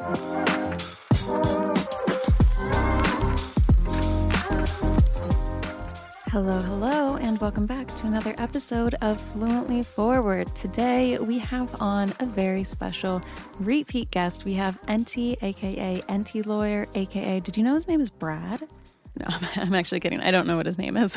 Hello, and welcome back to another episode of Fluently Forward. Today, we have on a very special repeat guest. We have NT, aka NT Lawyer, aka, did you know his name is Brad? No, I'm actually kidding. I don't know what his name is.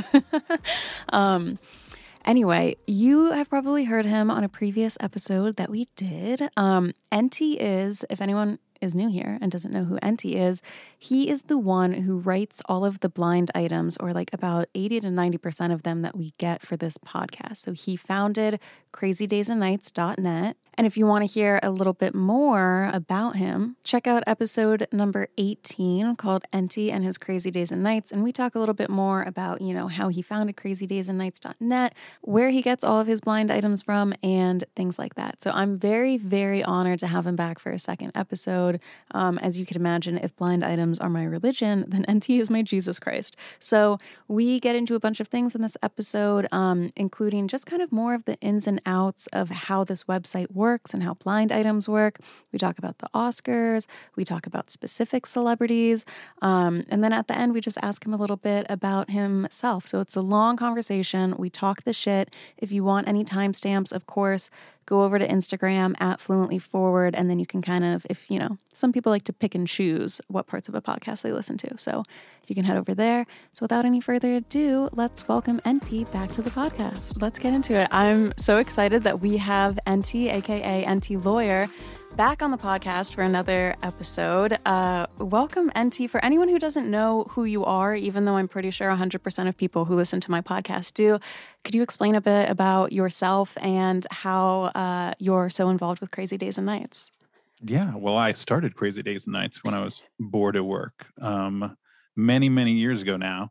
Anyway, you have probably heard him on a previous episode that we did. NT is, if anyone is new here and doesn't know who NT is, he is the one who writes all of the blind items, or like about 80 to 90% of them that we get for this podcast. So he founded crazydaysandnights.net. And if you want to hear a little bit more about him, check out episode number 18 called NT and His Crazy Days and Nights. And we talk a little bit more about, how he founded crazydaysandnights.net, where he gets all of his blind items from, and things like that. So I'm very, very honored to have him back for a second episode. As you can imagine, if blind items are my religion, then NT is my Jesus Christ. So we get into a bunch of things in this episode, including just kind of more of the ins and outs of how this website works and how blind items work. We talk about the Oscars. We talk about specific celebrities. And then at the end, we just ask him a little bit about himself. So it's a long conversation. We talk the shit. If you want any timestamps, of course, go over to Instagram at Fluently Forward, and then you can kind of, if some people like to pick and choose what parts of a podcast they listen to. So you can head over there. So without any further ado, let's welcome NT back to the podcast. Let's get into it. I'm so excited that we have NT, aka NT Lawyer, back on the podcast for another episode. Welcome, NT. For anyone who doesn't know who you are, even though I'm pretty sure 100% of people who listen to my podcast do, could you explain a bit about yourself and how you're so involved with Crazy Days and Nights? Yeah, well, I started Crazy Days and Nights when I was bored at work many, many years ago now.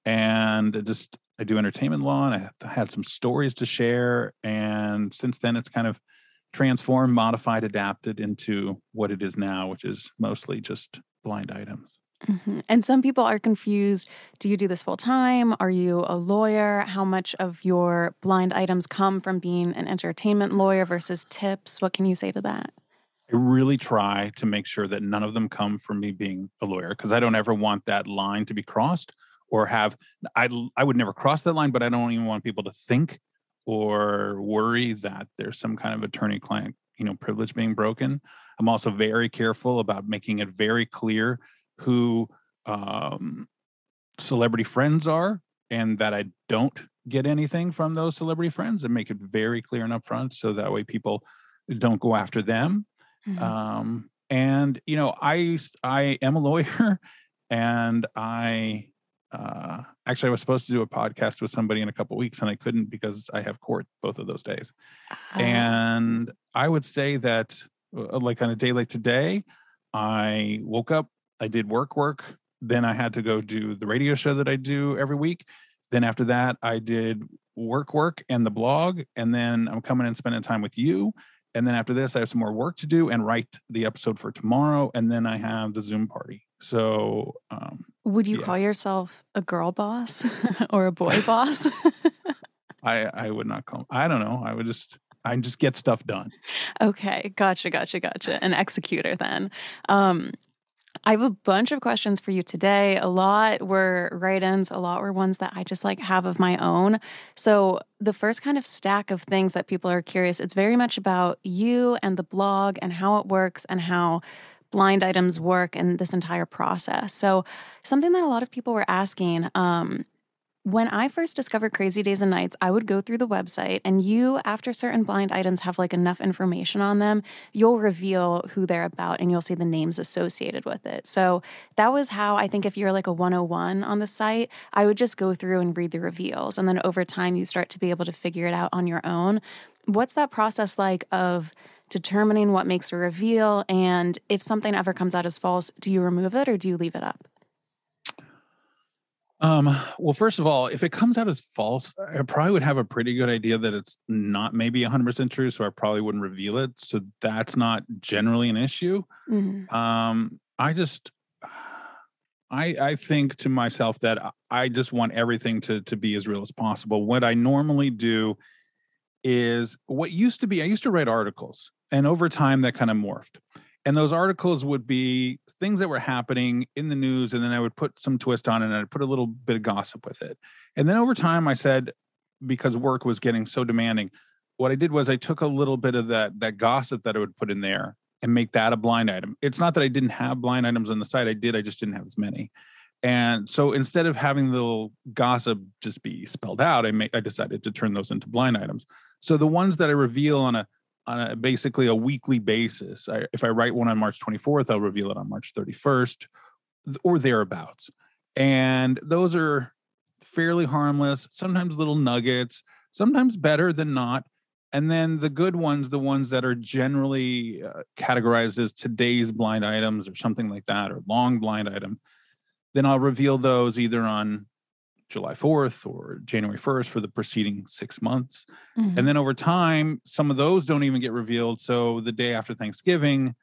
And I do entertainment law, and I had some stories to share. And since then, it's kind of transformed, modified, adapted into what it is now, which is mostly just blind items. Mm-hmm. And some people are confused. Do you do this full time? Are you a lawyer? How much of your blind items come from being an entertainment lawyer versus tips? What can you say to that? I really try to make sure that none of them come from me being a lawyer, because I don't ever want that line to be crossed, or I would never cross that line, but I don't even want people to think or worry that there's some kind of attorney-client, privilege being broken. I'm also very careful about making it very clear who celebrity friends are, and that I don't get anything from those celebrity friends, and make it very clear and upfront, so that way people don't go after them. Mm-hmm. And I am a lawyer, and I was supposed to do a podcast with somebody in a couple of weeks, and I couldn't because I have court both of those days. And I would say that, like on a day like today, I woke up, I did work. Then I had to go do the radio show that I do every week. Then after that, I did work and the blog. And then I'm coming and spending time with you. And then after this, I have some more work to do and write the episode for tomorrow. And then I have the Zoom party. So, would you call yourself a girl boss or a boy boss? I would not call. I don't know. I just get stuff done. Okay. Gotcha. An executor then. I have a bunch of questions for you today. A lot were write-ins, a lot were ones that I just have of my own. So the first kind of stack of things that people are curious, it's very much about you and the blog and how it works and how blind items work and this entire process. So something that a lot of people were asking, when I first discovered Crazy Days and Nights, I would go through the website, and after certain blind items have enough information on them, you'll reveal who they're about and you'll see the names associated with it. So that was how, I think if you're a 101 on the site, I would just go through and read the reveals. And then over time, you start to be able to figure it out on your own. What's that process like of determining what makes a reveal? And if something ever comes out as false, do you remove it or do you leave it up? Well, first of all, if it comes out as false, I probably would have a pretty good idea that it's not maybe 100% true, so I probably wouldn't reveal it. So that's not generally an issue. Mm-hmm. I think to myself that I just want everything to be as real as possible. What I normally do is I used to write articles, and over time that kind of morphed. And those articles would be things that were happening in the news, and then I would put some twist on it, and I'd put a little bit of gossip with it. And then over time, I said, because work was getting so demanding, what I did was I took a little bit of that gossip that I would put in there and make that a blind item. It's not that I didn't have blind items on the site. I did. I just didn't have as many. And so instead of having the little gossip just be spelled out, I decided to turn those into blind items. So the ones that I reveal on a basically a weekly basis, if I write one on March 24th, I'll reveal it on March 31st or thereabouts. And those are fairly harmless, sometimes little nuggets, sometimes better than not. And then the good ones, the ones that are generally categorized as today's blind items or something like that, or long blind item, then I'll reveal those either on July 4th or January 1st for the preceding 6 months. Mm-hmm. And then over time, some of those don't even get revealed. So the day after Thanksgiving,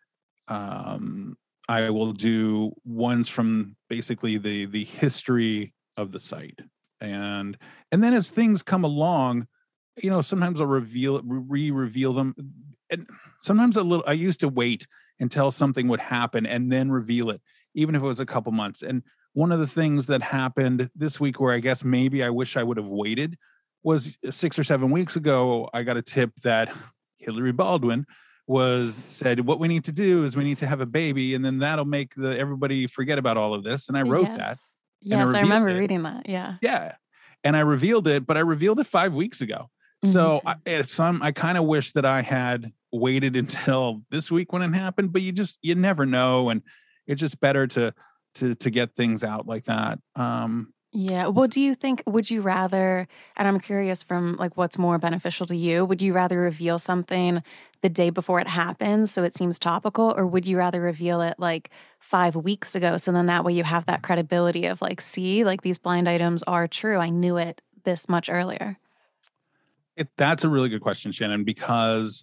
I will do ones from basically the history of the site. And then as things come along, sometimes I'll re-reveal them. And sometimes I used to wait until something would happen and then reveal it, even if it was a couple months. And one of the things that happened this week, where I guess maybe I wish I would have waited, was 6 or 7 weeks ago, I got a tip that Hillary Baldwin said, what we need to do is we need to have a baby, and then that'll make everybody forget about all of this. And I wrote that. Yes, I remember reading that. Yeah. Yeah. And I revealed it, but I revealed it 5 weeks ago. Mm-hmm. So I kind of wish that I had waited until this week when it happened, but you never know. And it's just better to get things out like that. Yeah. Well, do you think, would you rather, and I'm curious from like what's more beneficial to you, would you rather reveal something the day before it happens so it seems topical, or would you rather reveal it like 5 weeks ago so then that way you have that credibility of like, see, like these blind items are true. I knew it this much earlier. That's a really good question, Shannon, because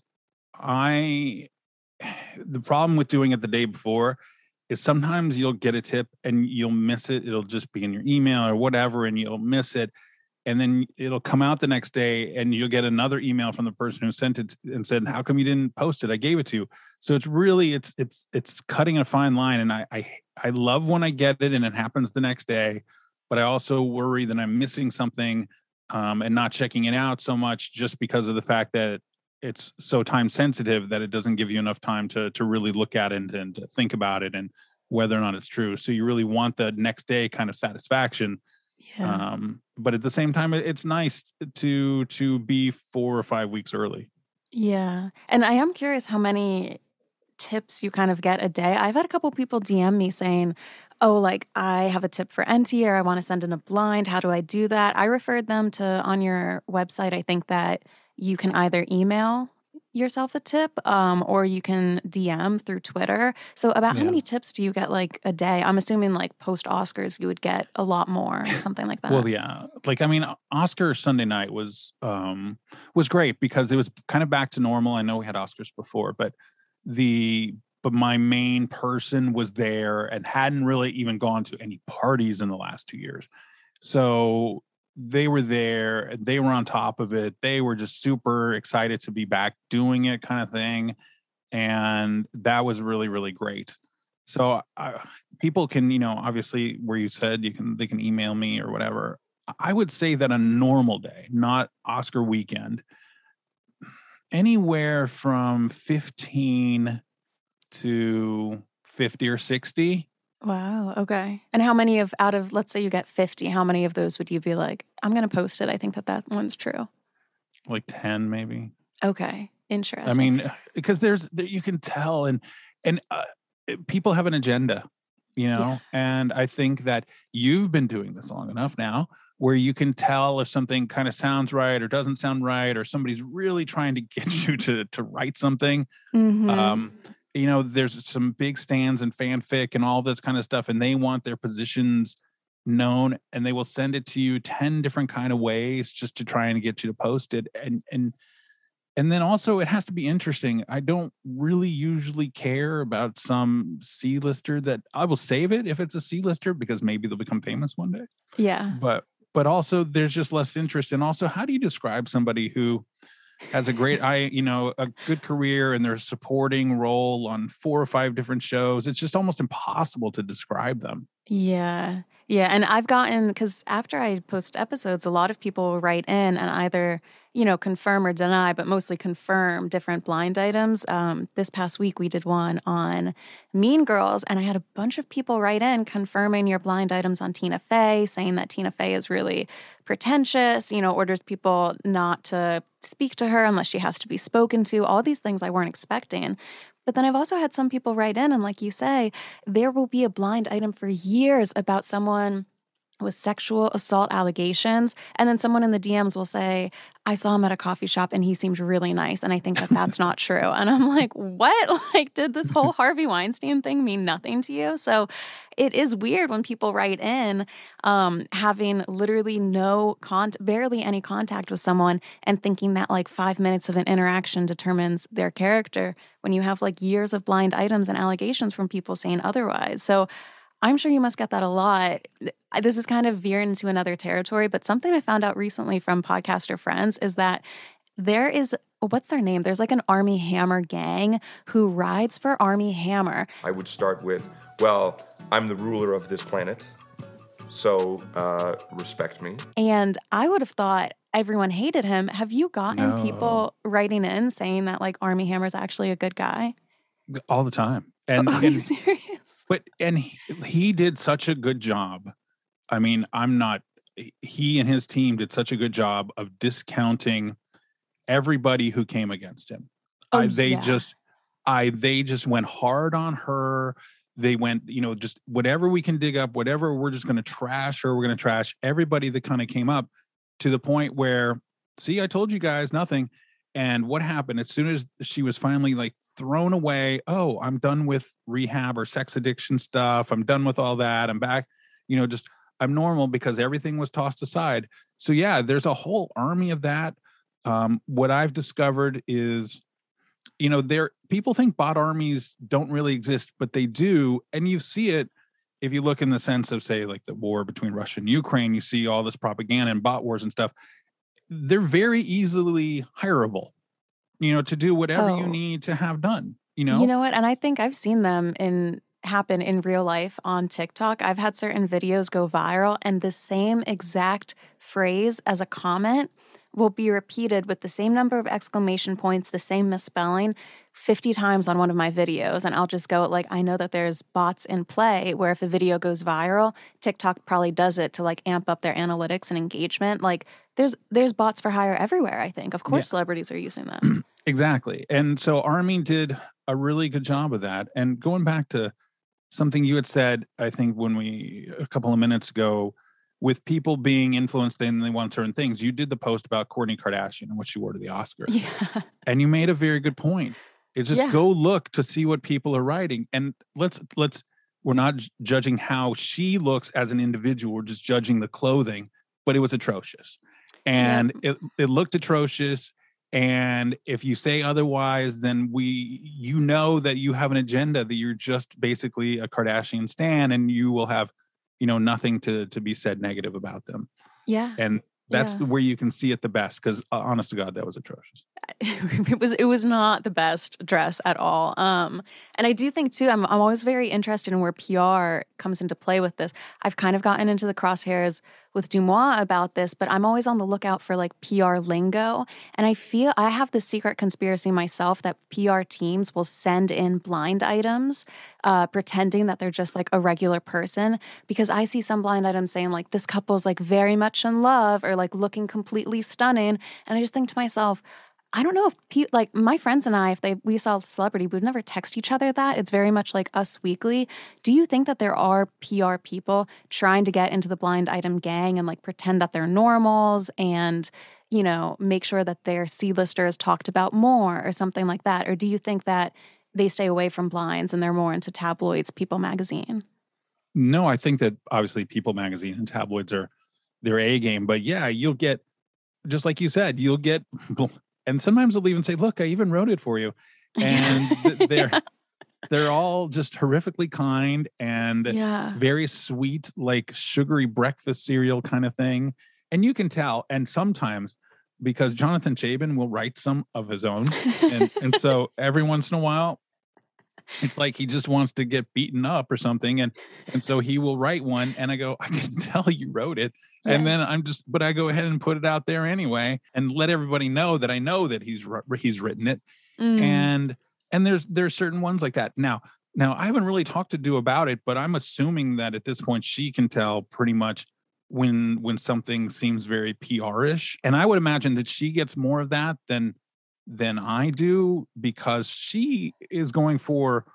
the problem with doing it the day before is sometimes you'll get a tip and you'll miss it. It'll just be in your email or whatever, and you'll miss it. And then it'll come out the next day and you'll get another email from the person who sent it and said, how come you didn't post it? I gave it to you. So it's really, it's cutting a fine line. And I love when I get it and it happens the next day, but I also worry that I'm missing something and not checking it out so much just because of the fact that it's so time sensitive that it doesn't give you enough time to really look at it and to think about it and whether or not it's true. So you really want the next day kind of satisfaction. Yeah. But at the same time, it's nice to be 4 or 5 weeks early. Yeah. And I am curious how many tips you kind of get a day. I've had a couple people DM me saying, oh, like I have a tip for NT or I want to send in a blind. How do I do that? I referred them to, on your website, I think that you can either email yourself a tip or you can DM through Twitter. So about how many tips do you get like a day? I'm assuming like post Oscars, you would get a lot more, something like that. Well, yeah. Like, I mean, Oscar Sunday night was great because it was kind of back to normal. I know we had Oscars before, but my main person was there and hadn't really even gone to any parties in the last 2 years. So they were there and they were on top of it. They were just super excited to be back doing it, kind of thing. And that was really, really great. So people can, obviously where you said they can email me or whatever. I would say that a normal day, not Oscar weekend, anywhere from 15 to 50 or 60. Wow. Okay. And how many out of, let's say you get 50, how many of those would you be like, I'm going to post it. I think that one's true. Like 10 maybe. Okay. Interesting. I mean, because you can tell and people have an agenda, and I think that you've been doing this long enough now where you can tell if something kind of sounds right or doesn't sound right, or somebody's really trying to get you to write something. Mm-hmm. There's some big stands and fanfic and all this kind of stuff, and they want their positions known, and they will send it to you 10 different kind of ways just to try and get you to post it. And then also it has to be interesting. I don't really usually care about some C-lister that I will save it if it's a C-lister because maybe they'll become famous one day. Yeah. But also there's just less interest. And also, how do you describe somebody who has a good career, and their supporting role on 4 or 5 different shows. It's just almost impossible to describe them. Yeah. Yeah. And I've gotten, because after I post episodes, a lot of people will write in and either, confirm or deny, but mostly confirm different blind items. This past week, we did one on Mean Girls, and I had a bunch of people write in confirming your blind items on Tina Fey, saying that Tina Fey is really pretentious, orders people not to speak to her unless she has to be spoken to, all these things I weren't expecting. But then I've also had some people write in, and like you say, there will be a blind item for years about someone with sexual assault allegations. And then someone in the DMs will say, I saw him at a coffee shop and he seemed really nice. And I think that that's not true. And I'm like, what? Like, did this whole Harvey Weinstein thing mean nothing to you? So it is weird when people write in having literally barely any contact with someone and thinking that like 5 minutes of an interaction determines their character when you have like years of blind items and allegations from people saying otherwise. So I'm sure you must get that a lot. This is kind of veering into another territory, but something I found out recently from podcaster friends is that there is, what's their name? There's like an Armie Hammer gang who rides for Armie Hammer. I would start with, well, I'm the ruler of this planet, so respect me. And I would have thought everyone hated him. Have you gotten people writing in saying that like Armie Hammer's actually a good guy? All the time. Are you serious? But he did such a good job. I mean, he and his team did such a good job of discounting everybody who came against him. They just went hard on her. They went, just whatever we can dig up, whatever we're just going to trash, or we're going to trash everybody that kind of came up, to the point where, see, I told you guys nothing. And what happened as soon as she was finally like thrown away? Oh, I'm done with rehab or sex addiction stuff. I'm done with all that. I'm back, I'm normal, because everything was tossed aside. So yeah, there's a whole army of that. What I've discovered is, people think bot armies don't really exist, but they do. And you see it if you look in the sense of, say, like the war between Russia and Ukraine. You see all this propaganda and bot wars and stuff. They're very easily hireable, to do whatever you need to have done, You know what? And I think I've seen them happen in real life on TikTok. I've had certain videos go viral, and the same exact phrase as a comment will be repeated with the same number of exclamation points, the same misspelling 50 times on one of my videos. And I'll just go like, I know that there's bots in play where if a video goes viral, TikTok probably does it to like amp up their analytics and engagement. Like there's bots for hire everywhere, I think. Of course, celebrities are using them. Exactly. And so Armie did a really good job of that. And going back to something you had said, I think a couple of minutes ago, with people being influenced and they want certain things, you did the post about Kourtney Kardashian and what she wore to the Oscars. Yeah. And you made a very good point. It's just go look to see what people are writing. And we're not judging how she looks as an individual. We're just judging the clothing, but it was atrocious. And it looked atrocious. And if you say otherwise, then you know that you have an agenda, that you're just basically a Kardashian stan, and you will have, nothing to be said negative about them. Yeah. And that's where you can see it the best, because honest to God, that was atrocious. It was not the best dress at all. And I do think too, I'm always very interested in where PR comes into play with this. I've kind of gotten into the crosshairs with Deuxmoi about this, but I'm always on the lookout for like PR lingo. And I feel I have this secret conspiracy myself that PR teams will send in blind items, pretending that they're just like a regular person, because I see some blind items saying like, this couple's like very much in love, or like looking completely stunning. And I just think to myself, I don't know if like my friends and I, if we saw a celebrity, we would never text each other that. It's very much like Us Weekly. Do you think that there are PR people trying to get into the blind item gang and like pretend that they're normals and, make sure that their C-listers talked about more or something like that? Or do you think that they stay away from blinds and they're more into tabloids, People Magazine? No, I think that obviously People Magazine and tabloids are their A game. But yeah, you'll get, just like you said, and sometimes they'll even say, look, I even wrote it for you. And they're all just horrifically kind and very sweet, like sugary breakfast cereal kind of thing. And you can tell. And sometimes because Jonathan Chabin will write some of his own. And so every once in a while, it's like he just wants to get beaten up or something. And so he will write one and I go, I can tell you wrote it. Yeah. And then but I go ahead and put it out there anyway and let everybody know that I know that he's written it. And there's certain ones like that. Now I haven't really talked to Do about it, but I'm assuming that at this point she can tell pretty much when something seems very PR-ish. And I would imagine that she gets more of that than I do, because she is going for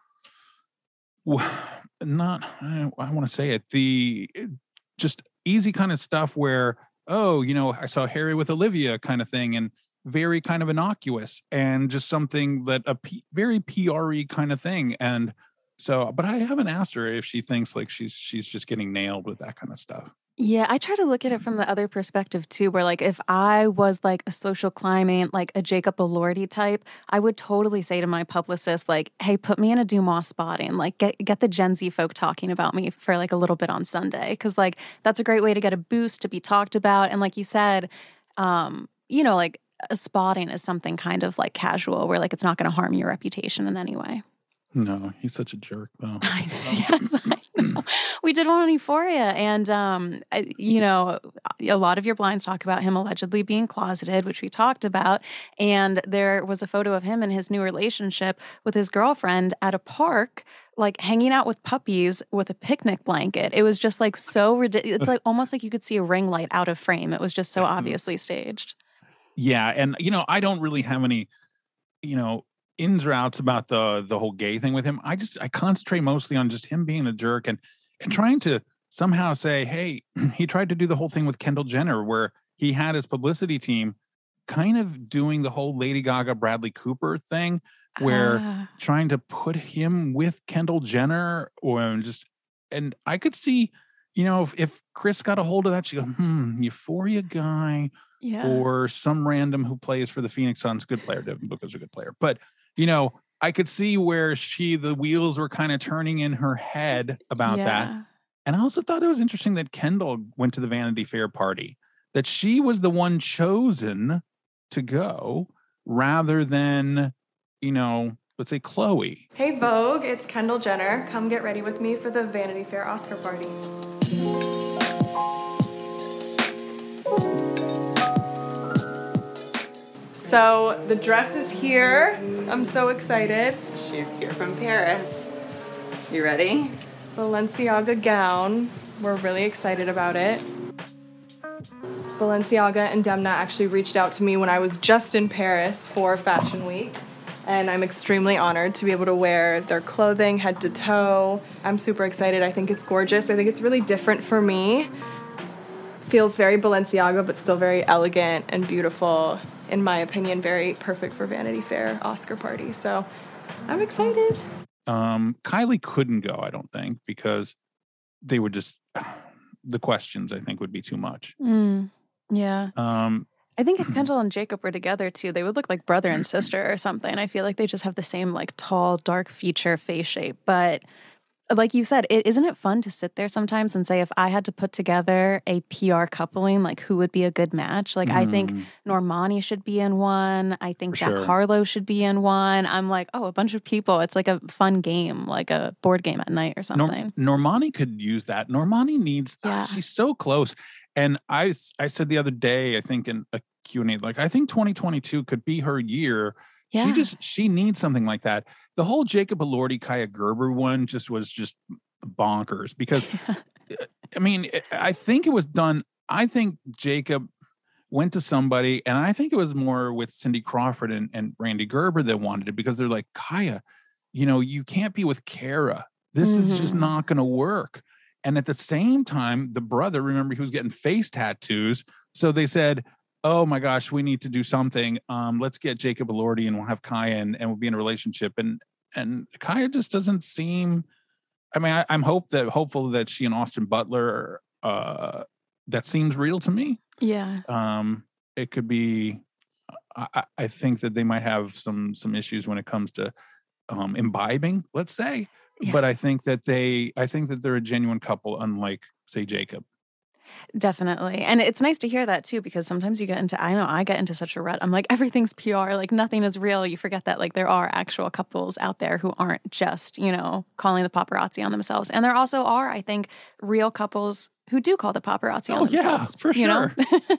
not, I want to say it, the just easy kind of stuff where, oh, I saw Harry with Olivia kind of thing, and very kind of innocuous and just something that very PR-y kind of thing. And so, but I haven't asked her if she thinks like she's just getting nailed with that kind of stuff. Yeah, I try to look at it from the other perspective too, where like if I was like a social climbing, like a Jacob Elordi type, I would totally say to my publicist, like, hey, put me in a Dumas spotting, like get the Gen Z folk talking about me for like a little bit on Sunday. Cause like that's a great way to get a boost, to be talked about. And like you said, like a spotting is something kind of like casual where like it's not going to harm your reputation in any way. No, he's such a jerk, though. Yes, I know. We did one on Euphoria, and a lot of your blinds talk about him allegedly being closeted, which we talked about. And there was a photo of him in his new relationship with his girlfriend at a park, like hanging out with puppies with a picnic blanket. It was just like so ridiculous. It's like almost like you could see a ring light out of frame. It was just so obviously staged. Yeah, and I don't really have any, ins or outs about the whole gay thing with him. I concentrate mostly on just him being a jerk and trying to somehow say, hey, he tried to do the whole thing with Kendall Jenner where he had his publicity team kind of doing the whole Lady Gaga, Bradley Cooper thing where trying to put him with Kendall Jenner and I could see, if Chris got a hold of that, she'd go, Euphoria guy or some random who plays for the Phoenix Suns, good player, Devin Booker's a good player. But I could see where the wheels were kind of turning in her head about that. And I also thought it was interesting that Kendall went to the Vanity Fair party, that she was the one chosen to go rather than, let's say Chloe. Hey Vogue, it's Kendall Jenner. Come get ready with me for the Vanity Fair Oscar party. So the dress is here. I'm so excited. She's here from Paris. You ready? Balenciaga gown. We're really excited about it. Balenciaga and Demna actually reached out to me when I was just in Paris for Fashion Week. And I'm extremely honored to be able to wear their clothing head to toe. I'm super excited. I think it's gorgeous. I think it's really different for me. Feels very Balenciaga, but still very elegant and beautiful. In my opinion, very perfect for Vanity Fair Oscar party. So I'm excited. Kylie couldn't go, I don't think, because they would just, the questions I think would be too much. Yeah. I think if Kendall and Jacob were together too, they would look like brother and sister or something. I feel like they just have the same like tall, dark feature face shape. But like you said, isn't it fun to sit there sometimes and say, if I had to put together a PR coupling, like who would be a good match? Like I think Normani should be in one. I think Jack Harlow should be in one. I'm like, oh, a bunch of people. It's like a fun game, like a board game at night or something. Normani could use that. Normani needs, she's so close. And I said the other day, I think in a Q&A, like I think 2022 could be her year. Yeah. She needs something like that. The whole Jacob Elordi, Kaya Gerber one was just bonkers because, I mean, I think it was done. I think Jacob went to somebody, and I think it was more with Cindy Crawford and Randy Gerber that wanted it because they're like, Kaya, you can't be with Kara. This is just not going to work. And at the same time, the brother, remember, he was getting face tattoos. So they said, oh my gosh, we need to do something. Let's get Jacob Elordi and we'll have Kaya and we'll be in a relationship. And Kaya just doesn't seem, I mean, I'm hopeful that she and Austin Butler, that seems real to me. Yeah. It could be, I think that they might have some issues when it comes to imbibing, let's say. Yeah. But I think that they're a genuine couple, unlike, say, Jacob. Definitely. And it's nice to hear that too, because sometimes you get into, I know I get into such a rut. I'm like, everything's PR, like nothing is real. You forget that like there are actual couples out there who aren't just, calling the paparazzi on themselves. And there also are, I think, real couples who do call the paparazzi on themselves. Yeah, for sure.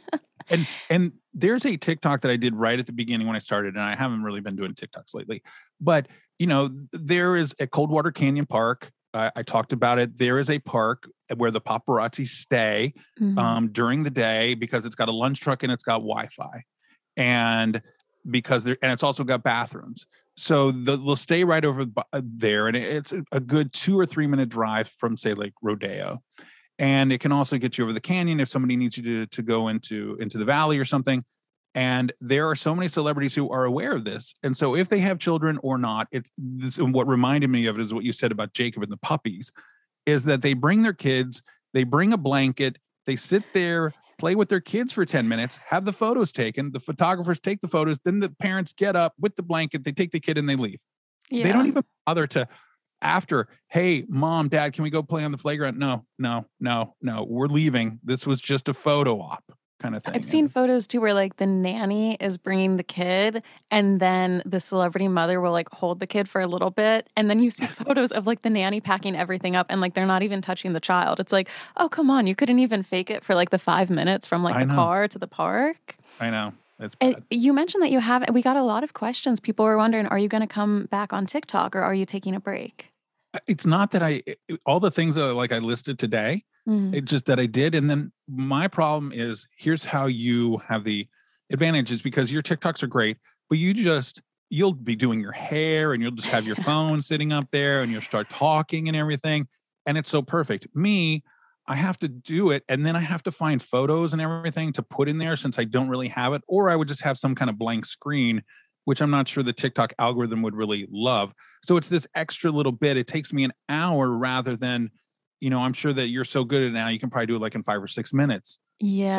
And there's a TikTok that I did right at the beginning when I started, and I haven't really been doing TikToks lately. But, there is a Coldwater Canyon Park. I talked about it. There is a park where the paparazzi stay during the day because it's got a lunch truck and it's got Wi-Fi, and it's also got bathrooms. So they'll stay right over there, and it's a good 2 or 3 minute drive from, say, like Rodeo. And it can also get you over the canyon if somebody needs you to go into the valley or something. And there are so many celebrities who are aware of this. And so if they have children or not, and what reminded me of it is what you said about Jacob and the puppies, is that they bring their kids, they bring a blanket, they sit there, play with their kids for 10 minutes, have the photos taken, the photographers take the photos, then the parents get up with the blanket, they take the kid and they leave. Yeah. They don't even bother to, after, hey, mom, dad, can we go play on the playground? No, we're leaving. This was just a photo op. Kind of thing. I've seen photos too where like the nanny is bringing the kid and then the celebrity mother will like hold the kid for a little bit. And then you see photos of like the nanny packing everything up and like they're not even touching the child. It's like, oh, come on. You couldn't even fake it for like the 5 minutes from like the car to the park. I know. It's bad. And you mentioned that we got a lot of questions. People were wondering, are you going to come back on TikTok or are you taking a break? It's not that all the things that I listed today, it's just that I did. And then my problem is, here's how you have the advantages, because your TikToks are great, but you'll be doing your hair and you'll just have your phone sitting up there and you'll start talking and everything. And it's so perfect. Me, I have to do it. And then I have to find photos and everything to put in there since I don't really have it. Or I would just have some kind of blank screen, which I'm not sure the TikTok algorithm would really love. So it's this extra little bit. It takes me an hour rather than, I'm sure that you're so good at it now, you can probably do it like in 5 or 6 minutes. Yeah.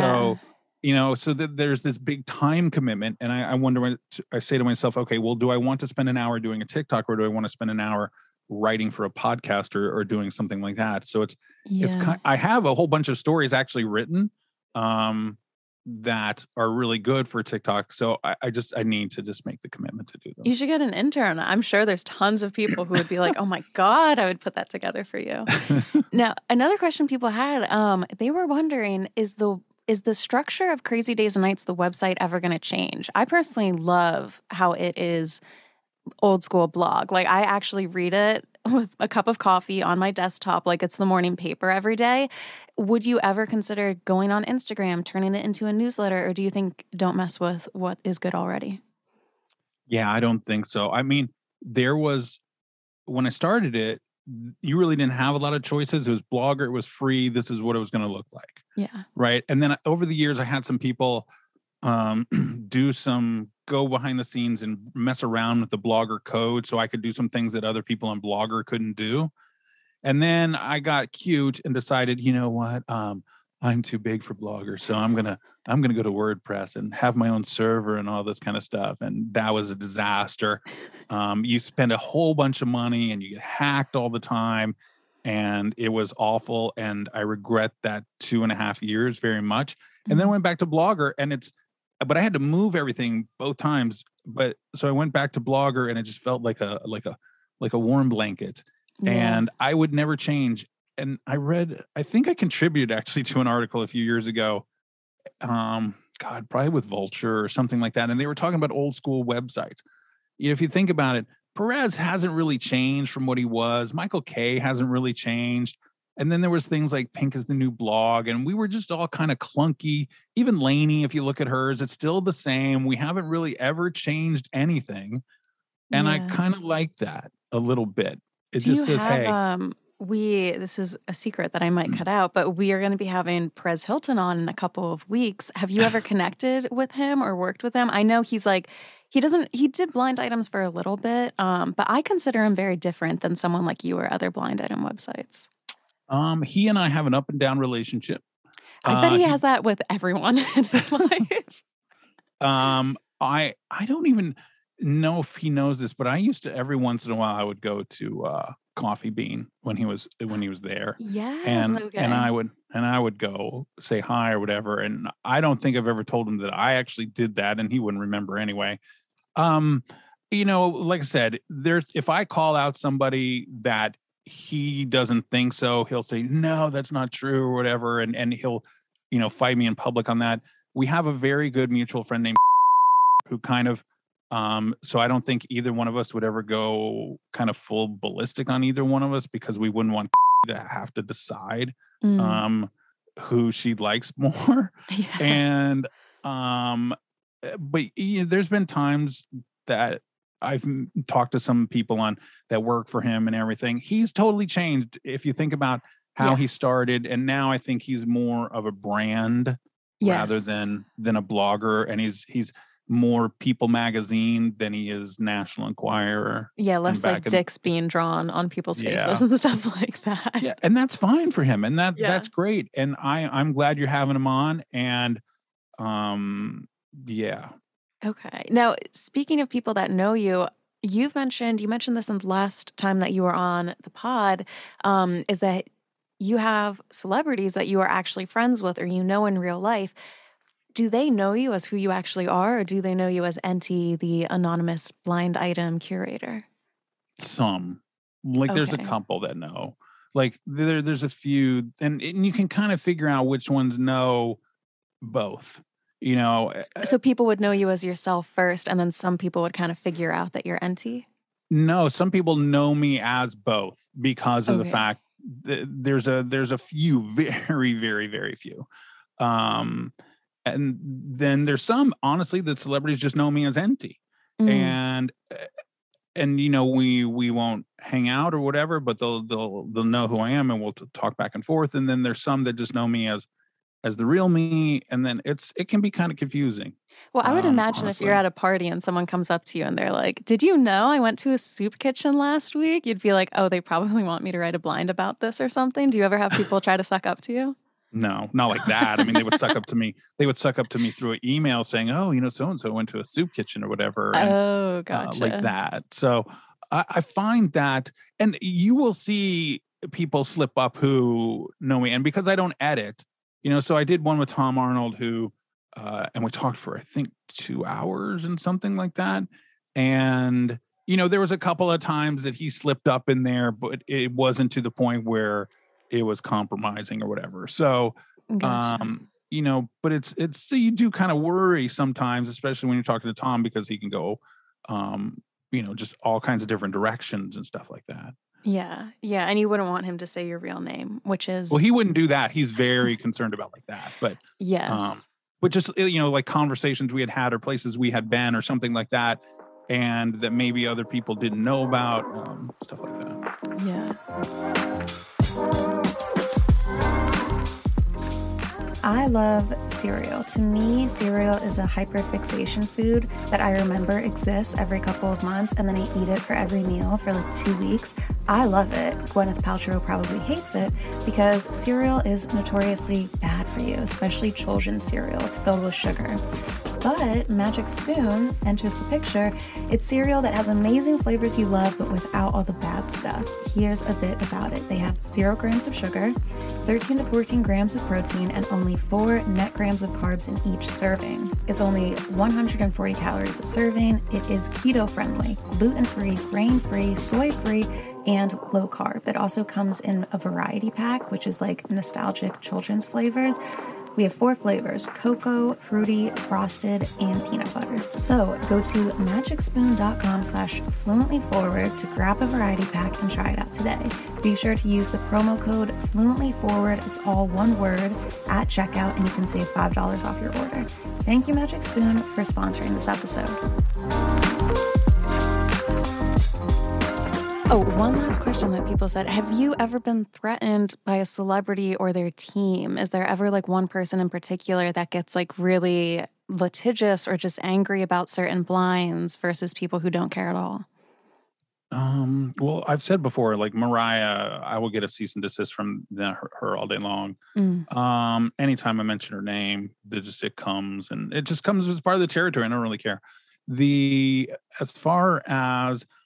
So that there's this big time commitment. And I wonder, I say to myself, okay, well, do I want to spend an hour doing a TikTok or do I want to spend an hour writing for a podcast or doing something like that? So I have a whole bunch of stories actually written, that are really good for TikTok. So I need to just make the commitment to do them. You should get an intern. I'm sure there's tons of people who would be like, oh my God, I would put that together for you. Now, another question people had, they were wondering, is the structure of Crazy Days and Nights, the website, ever going to change? I personally love how it is old school blog. Like I actually read it with a cup of coffee on my desktop like it's the morning paper every day. Would you ever consider going on Instagram, turning it into a newsletter, or do you think don't mess with what is good already? Yeah, I don't think so. I mean, when I started it, you really didn't have a lot of choices. It was Blogger, it was free. This is what it was going to look like. Yeah. Right. And then over the years, I had some people go behind the scenes and mess around with the Blogger code so I could do some things that other people on Blogger couldn't do. And then I got cute and decided, you know what? I'm too big for Blogger. So I'm going to go to WordPress and have my own server and all this kind of stuff. And that was a disaster. You spend a whole bunch of money and you get hacked all the time. And it was awful. And I regret that 2.5 years very much. And then I went back to Blogger but I had to move everything both times. So I went back to Blogger and it just felt like a warm blanket. Yeah. And I would never change. And I think I contributed actually to an article a few years ago, probably with Vulture or something like that. And they were talking about old school websites. If you think about it, Perez hasn't really changed from what he was. Michael Kay hasn't really changed. And then there was things like Pink is the New Blog, and we were just all kind of clunky. Even Lainey, if you look at hers, it's still the same. We haven't really ever changed anything. And I kind of like that a little bit. It just says, hey. This is a secret that I might cut out, but we are going to be having Perez Hilton on in a couple of weeks. Have you ever connected with him or worked with him? I know he did Blind Items for a little bit, but I consider him very different than someone like you or other Blind Item websites. He and I have an up and down relationship. I bet he has that with everyone in his life. I don't even know if he knows this, but I used to, every once in a while, I would go to Coffee Bean when he was there. Yes. And Okay. and I would go say hi or whatever. And I don't think I've ever told him that I actually did that, and he wouldn't remember anyway. Like I said, if I call out somebody that he doesn't think so, he'll say, no, that's not true or whatever. And he'll, fight me in public on that. We have a very good mutual friend named who kind of, so I don't think either one of us would ever go kind of full ballistic on either one of us, because we wouldn't want to have to decide who she likes more. Yes. And, but there's been times that I've talked to some people that work for him and everything. He's totally changed. If you think about how he started, and now I think he's more of a brand rather than a blogger. And he's more People Magazine than he is National Enquirer. Yeah, less like dicks being drawn on people's faces and stuff like that. Yeah, and that's fine for him, and that's great. And I'm glad you're having him on. And Okay. Now, speaking of people that know you, you mentioned this in the last time that you were on the pod, is that you have celebrities that you are actually friends with or in real life. Do they know you as who you actually are, or do they know you as NT, the anonymous blind item curator? Some. There's a couple that know. There's a few, and you can kind of figure out which ones know both. So people would know you as yourself first, and then some people would kind of figure out that you're NT? No, some people know me as both because of the fact that there's a few, very, very, very few. And then there's some, honestly, that celebrities just know me as NT. And we won't hang out or whatever, but they'll know who I am, and we'll talk back and forth. And then there's some that just know me as the real me, and then it can be kind of confusing. Well, I would imagine honestly, if you're at a party and someone comes up to you and they're like, did you know I went to a soup kitchen last week? You'd be like, oh, they probably want me to write a blind about this or something. Do you ever have people try to suck up to you? No, not like that. I mean, they would suck up to me. They would suck up to me through an email saying, oh, so-and-so went to a soup kitchen or whatever. And, gotcha. Like that. So I find that, and you will see people slip up who know me. And because I don't edit, so I did one with Tom Arnold who, and we talked for, I think, 2 hours and something like that. And, there was a couple of times that he slipped up in there, but it wasn't to the point where it was compromising or whatever. So, gotcha. But it's so you do kind of worry sometimes, especially when you're talking to Tom, because he can go, just all kinds of different directions and stuff like that. Yeah. Yeah. And you wouldn't want him to say your real name, which is... Well, he wouldn't do that. He's very concerned about like that. But yes. But just, like conversations we had or places we had been or something like that, and that maybe other people didn't know about, stuff like that. Yeah. I love cereal. To me, cereal is a hyperfixation food that I remember exists every couple of months, and then I eat it for every meal for like 2 weeks. I love it. Gwyneth Paltrow probably hates it because cereal is notoriously bad for you, especially children's cereal. It's filled with sugar. But Magic Spoon enters the picture. It's cereal that has amazing flavors you love, but without all the bad stuff. Here's a bit about it. They have 0 grams of sugar, 13 to 14 grams of protein, and only 4 net grams of carbs in each serving. It's only 140 calories a serving. It is keto-friendly, gluten-free, grain-free, soy-free, and low carb. It also comes in a variety pack, which is like nostalgic children's flavors. We have 4 flavors: cocoa, fruity, frosted, and peanut butter. So go to magicspoon.com/fluentlyforward to grab a variety pack and try it out today. Be sure to use the promo code fluentlyforward. It's all one word at checkout, and you can save $5 off your order. Thank you, Magic Spoon, for sponsoring this episode. Oh, one last question that people said. Have you ever been threatened by a celebrity or their team? Is there ever like one person in particular that gets like really litigious or just angry about certain blinds versus people who don't care at all? Well, I've said before, like Mariah, I will get a cease and desist from her all day long. Anytime I mention her name, it comes, and it just comes as part of the territory. I don't really care. As far as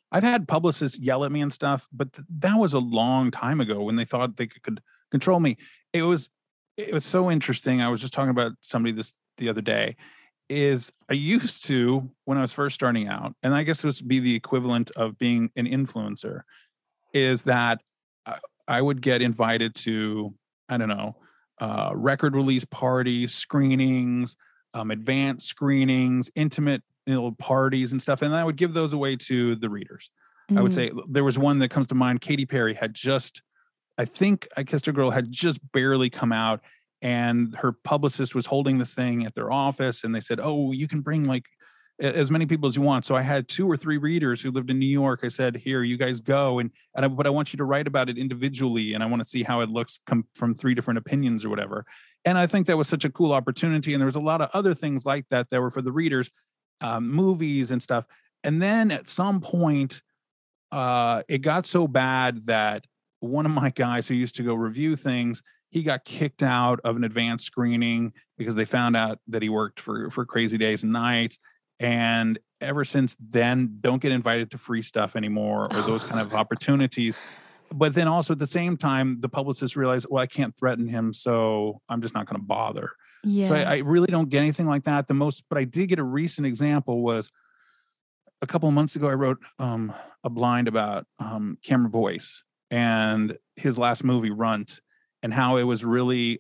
I've had publicists yell at me and stuff, but that was a long time ago when they thought they could control me. It was so interesting. I was just talking about somebody the other day. Is I used to, when I was first starting out, and I guess this would be the equivalent of being an influencer, is that I would get invited to, I don't know, record release parties, screenings, advanced screenings, intimate parties and stuff. And I would give those away to the readers. I would say there was one that comes to mind. Katy Perry had just, I think I Kissed a Girl had just barely come out, and her publicist was holding this thing at their office, and they said, oh, you can bring like as many people as you want. So I had 2 or 3 readers who lived in New York. I said, here, you guys go. But I want you to write about it individually. And I want to see how it looks from 3 different opinions or whatever. And I think that was such a cool opportunity. And there was a lot of other things like that were for the readers, movies and stuff. And then at some point, it got so bad that one of my guys who used to go review things, he got kicked out of an advanced screening because they found out that he worked for Crazy Days and Nights. And ever since then, don't get invited to free stuff anymore or those kind of opportunities. But then also at the same time, the publicist realized, well, I can't threaten him, so I'm just not going to bother. Yeah. So I really don't get anything like that. But I did get a recent example was a couple of months ago, I wrote a blind about Cameron Boyce and his last movie, Runt, and how it was really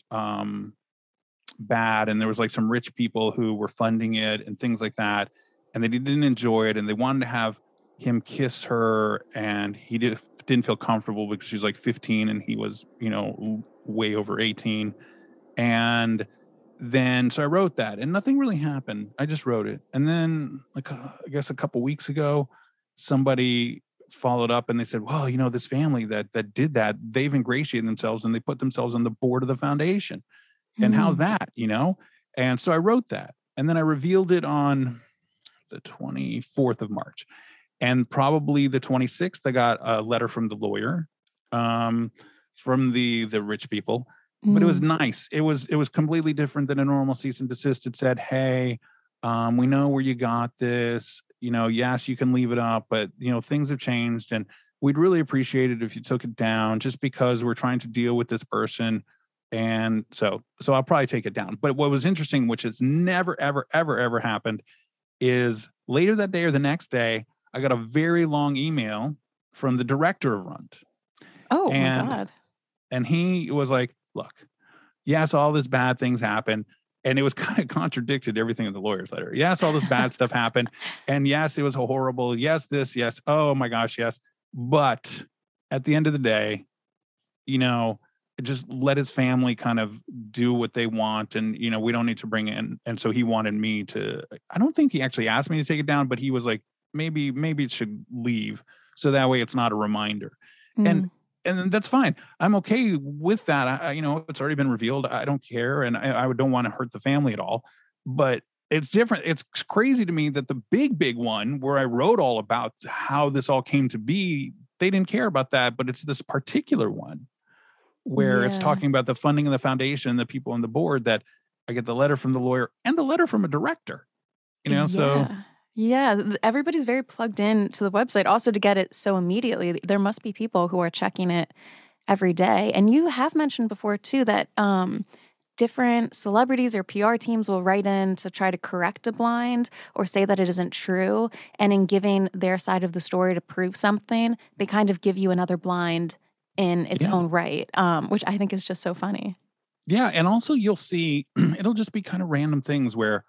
bad. And there was like some rich people who were funding it and things like that. And they didn't enjoy it. And they wanted to have him kiss her. And he didn't feel comfortable because she was like 15 and he was, way over 18. And then, so I wrote that and nothing really happened. I just wrote it. And then like, I guess a couple weeks ago, somebody followed up and they said, well, this family that did that, they've ingratiated themselves and they put themselves on the board of the foundation. And how's that, And so I wrote that. And then I revealed it on the 24th of March. And probably the 26th, I got a letter from the lawyer, from the rich people. But it was nice. It was completely different than a normal cease and desist. It said, hey, we know where you got this. Yes, you can leave it up, but, things have changed. And we'd really appreciate it if you took it down just because we're trying to deal with this person. And so I'll probably take it down. But what was interesting, which has never, ever, ever, ever happened, is later that day or the next day, I got a very long email from the director of Runt. Oh, my God. And he was like, look, yes, all this bad things happened. And it was kind of contradicted everything in the lawyer's letter. Yes, all this bad stuff happened. And yes, it was horrible. Yes, this, yes. Oh my gosh, yes. But at the end of the day, just let his family kind of do what they want. And, we don't need to bring in. And so he wanted me to, I don't think he actually asked me to take it down, but he was like, maybe it should leave. So that way it's not a reminder. And that's fine. I'm okay with that. It's already been revealed. I don't care. And I don't want to hurt the family at all, but it's different. It's crazy to me that the big one where I wrote all about how this all came to be, they didn't care about that, but it's this particular one where it's talking about the funding of the foundation, the people on the board, that I get the letter from the lawyer and the letter from a director, so. Yeah, everybody's very plugged in to the website also to get it so immediately. There must be people who are checking it every day. And you have mentioned before, too, that different celebrities or PR teams will write in to try to correct a blind or say that it isn't true. And in giving their side of the story to prove something, they kind of give you another blind in its own right, which I think is just so funny. Yeah, and also you'll see, it'll just be kind of random things where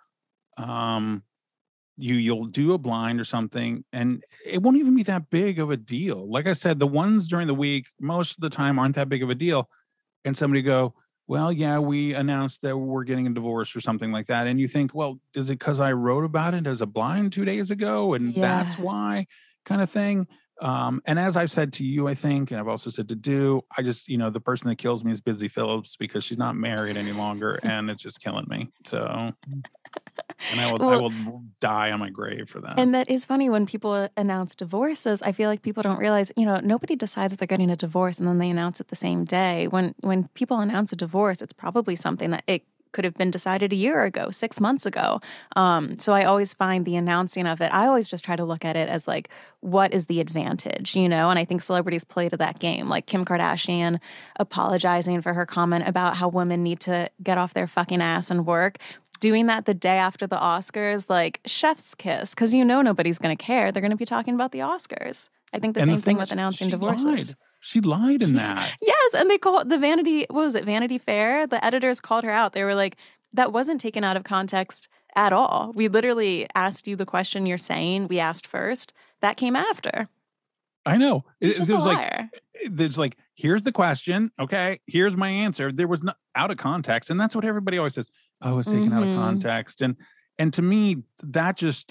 you'll do a blind or something and it won't even be that big of a deal. Like I said, the ones during the week, most of the time aren't that big of a deal. And somebody go, well, yeah, we announced that we're getting a divorce or something like that. And you think, well, is it because I wrote about it as a blind 2 days ago? And that's why, kind of thing. And as I've said to you, I think, and I've also said to Do, I just, the person that kills me is Busy Phillips because she's not married any longer and it's just killing me. So... And I will die on my grave for that. And that is funny when people announce divorces. I feel like people don't realize, nobody decides that they're getting a divorce and then they announce it the same day. When people announce a divorce, it's probably something that it could have been decided a year ago, 6 months ago. So I always find the announcing of it, I always just try to look at it as like, what is the advantage, you know? And I think celebrities play to that game, like Kim Kardashian apologizing for her comment about how women need to get off their fucking ass and work. Doing that the day after the Oscars, like chef's kiss, because you know nobody's going to care. They're going to be talking about the Oscars. I think the same thing with announcing divorces. She lied in that. Yes, and they called the Vanity Fair? The editors called her out. They were like, that wasn't taken out of context at all. We literally asked you the question you're saying. We asked first. That came after. I know. He's just a liar. There's like, here's the question. Okay, here's my answer. There was no out of context. And that's what everybody always says. Oh, it was taken out of context. And to me, that just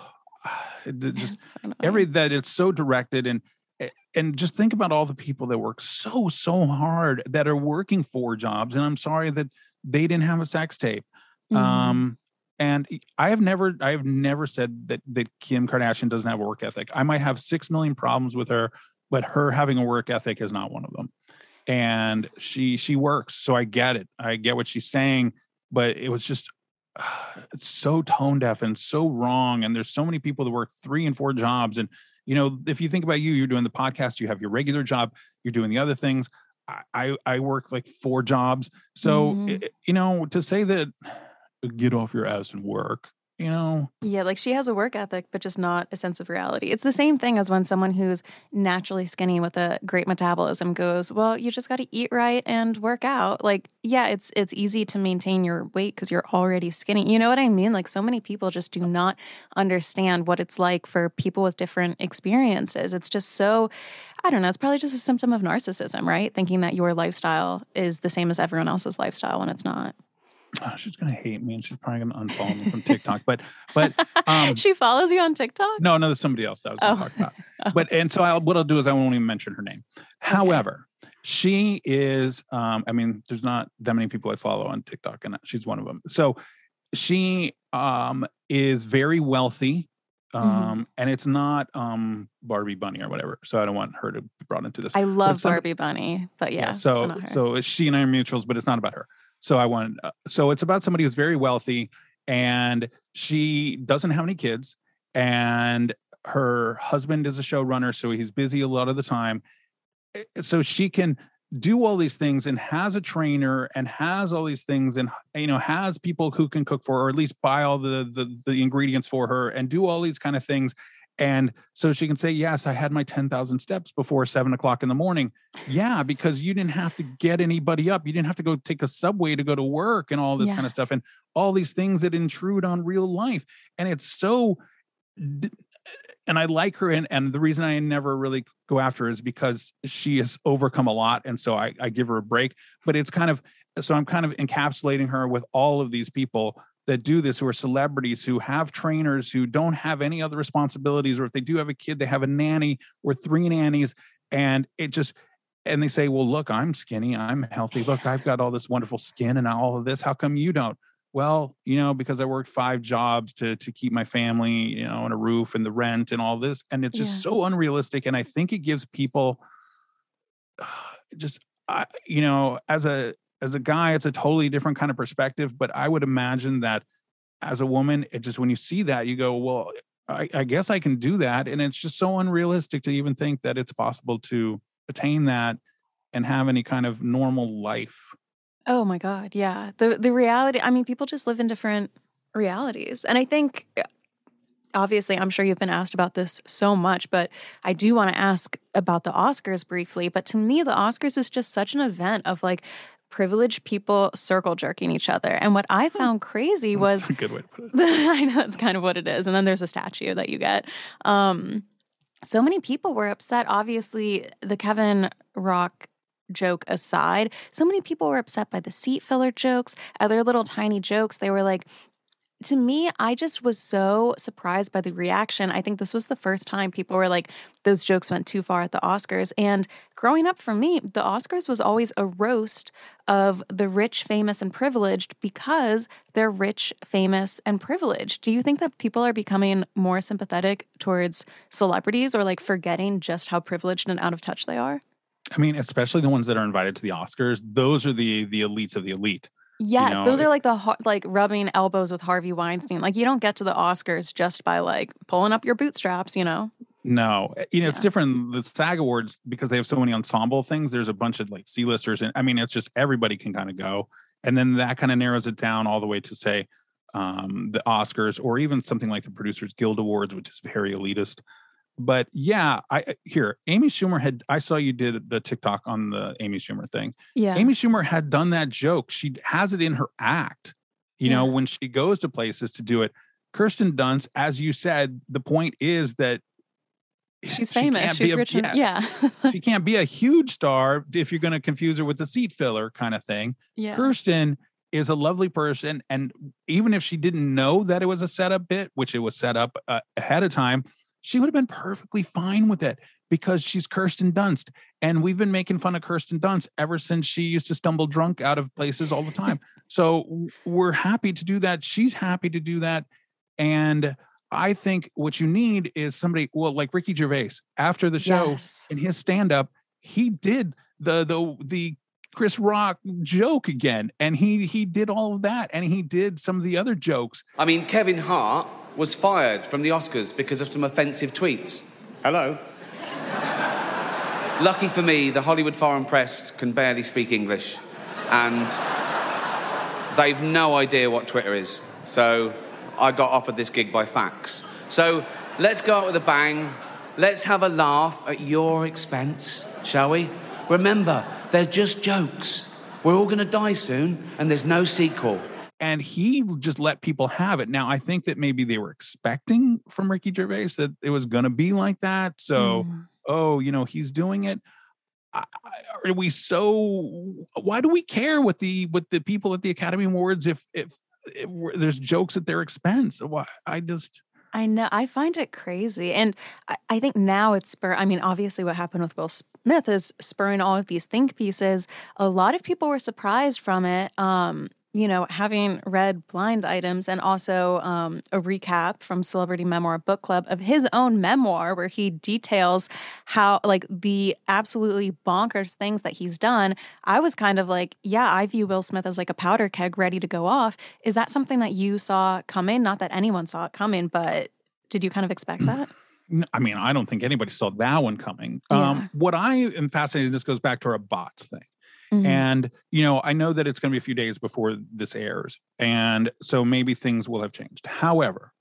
it's so directed and just think about all the people that work so hard that are working 4 jobs. And I'm sorry that they didn't have a sex tape. And I have never said that Kim Kardashian doesn't have a work ethic. I might have 6 million problems with her, but her having a work ethic is not one of them. And she works. So I get it. I get what she's saying, but it was just, it's so tone deaf and so wrong. And there's so many people that work 3 and 4 jobs. And, you know, if you think about you're doing the podcast, you have your regular job, you're doing the other things. I work like 4 jobs. So, you know, to say that get off your ass and work, you know? Yeah, like she has a work ethic, but just not a sense of reality. It's the same thing as when someone who's naturally skinny with a great metabolism goes, well, you just got to eat right and work out. Like, yeah, it's easy to maintain your weight because you're already skinny. You know what I mean? Like so many people just do not understand what it's like for people with different experiences. It's just so, I don't know, it's probably just a symptom of narcissism, right? Thinking that your lifestyle is the same as everyone else's lifestyle when it's not. Oh, she's gonna hate me, and she's probably gonna unfollow me from TikTok. But she follows you on TikTok? No, there's somebody else that I was gonna talk about. But and so what I'll do is I won't even mention her name. Okay. However, she is. I mean, there's not that many people I follow on TikTok, and she's one of them. So she is very wealthy, and it's not Barbie Bunny or whatever. So I don't want her to be brought into this. I love Barbie Bunny, but yeah, so it's not her. So she and I are mutuals, but it's not about her. So so it's about somebody who's very wealthy and she doesn't have any kids and her husband is a showrunner. So he's busy a lot of the time. So she can do all these things and has a trainer and has all these things and, you know, has people who can cook for her or at least buy all the ingredients for her and do all these kind of things. And so she can say, yes, I had my 10,000 steps before 7:00 in the morning. Yeah, because you didn't have to get anybody up. You didn't have to go take a subway to go to work and all this kind of stuff and all these things that intrude on real life. And it's so, and I like her. And the reason I never really go after her is because she has overcome a lot. And so I give her a break, but it's kind of, so I'm kind of encapsulating her with all of these people that do this, who are celebrities, who have trainers, who don't have any other responsibilities, or if they do have a kid, they have a nanny or 3 nannies, and and they say, well, look, I'm skinny, I'm healthy. Look, I've got all this wonderful skin and all of this. How come you don't? Well, you know, because I worked 5 jobs to keep my family, you know, and a roof and the rent and all this. And it's just so unrealistic. And I think it gives people you know, as a guy, it's a totally different kind of perspective, but I would imagine that as a woman, it just, when you see that, you go, well, I guess I can do that. And it's just so unrealistic to even think that it's possible to attain that and have any kind of normal life. Oh my God. Yeah. The reality, I mean, people just live in different realities. And I think, obviously, I'm sure you've been asked about this so much, but I do want to ask about the Oscars briefly. But to me, the Oscars is just such an event of like privileged people circle jerking each other. And what I found crazy was... That's a good way to put it. I know that's kind of what it is. And then there's a statue that you get. So many people were upset. Obviously, the Kevin Rock joke aside, so many people were upset by the seat filler jokes, other little tiny jokes. They were like, to me, I just was so surprised by the reaction. I think this was the first time people were like, those jokes went too far at the Oscars. And growing up for me, the Oscars was always a roast of the rich, famous, and privileged because they're rich, famous, and privileged. Do you think that people are becoming more sympathetic towards celebrities or like forgetting just how privileged and out of touch they are? I mean, especially the ones that are invited to the Oscars, those are the elites of the elite. Yes, those are like like rubbing elbows with Harvey Weinstein. Like you don't get to the Oscars just by like pulling up your bootstraps, you know? No, it's different. The SAG Awards, because they have so many ensemble things, there's a bunch of like C-listers. And I mean, it's just everybody can kind of go. And then that kind of narrows it down all the way to say the Oscars or even something like the Producers Guild Awards, which is very elitist. But yeah, Amy Schumer I saw you did the TikTok on the Amy Schumer thing. Yeah. Amy Schumer had done that joke. She has it in her act, you know, when she goes to places to do it. Kirsten Dunst, as you said, the point is that she's famous. She's rich. She can't be a huge star if you're going to confuse her with the seat filler kind of thing. Yeah. Kirsten is a lovely person. And even if she didn't know that it was a setup bit, which it was set up ahead of time, she would have been perfectly fine with it because she's Kirsten Dunst. And we've been making fun of Kirsten Dunst ever since she used to stumble drunk out of places all the time. So we're happy to do that. She's happy to do that. And I think what you need is somebody, well, like Ricky Gervais, after the show in his stand-up, he did the Chris Rock joke again. And he did all of that. And he did some of the other jokes. I mean, Kevin Hart was fired from the Oscars because of some offensive tweets. Hello? Lucky for me, the Hollywood Foreign Press can barely speak English. And they've no idea what Twitter is. So I got offered this gig by fax. So let's go out with a bang. Let's have a laugh at your expense, shall we? Remember, they're just jokes. We're all going to die soon, and there's no sequel. And he just let people have it. Now, I think that maybe they were expecting from Ricky Gervais that it was going to be like that. So, he's doing it. Are we so? Why do we care what the people at the Academy Awards if there's jokes at their expense? Why? I know. I find it crazy. And I think now it's obviously what happened with Will Smith is spurring all of these think pieces. A lot of people were surprised from it. Having read Blind Items and also a recap from Celebrity Memoir Book Club of his own memoir where he details how, like, the absolutely bonkers things that he's done, I was kind of like, yeah, I view Will Smith as like a powder keg ready to go off. Is that something that you saw coming? Not that anyone saw it coming, but did you kind of expect that? I mean, I don't think anybody saw that one coming. Yeah. What I am fascinated, this goes back to our bots thing. Mm-hmm. And, I know that it's going to be a few days before this airs. And so maybe things will have changed. However,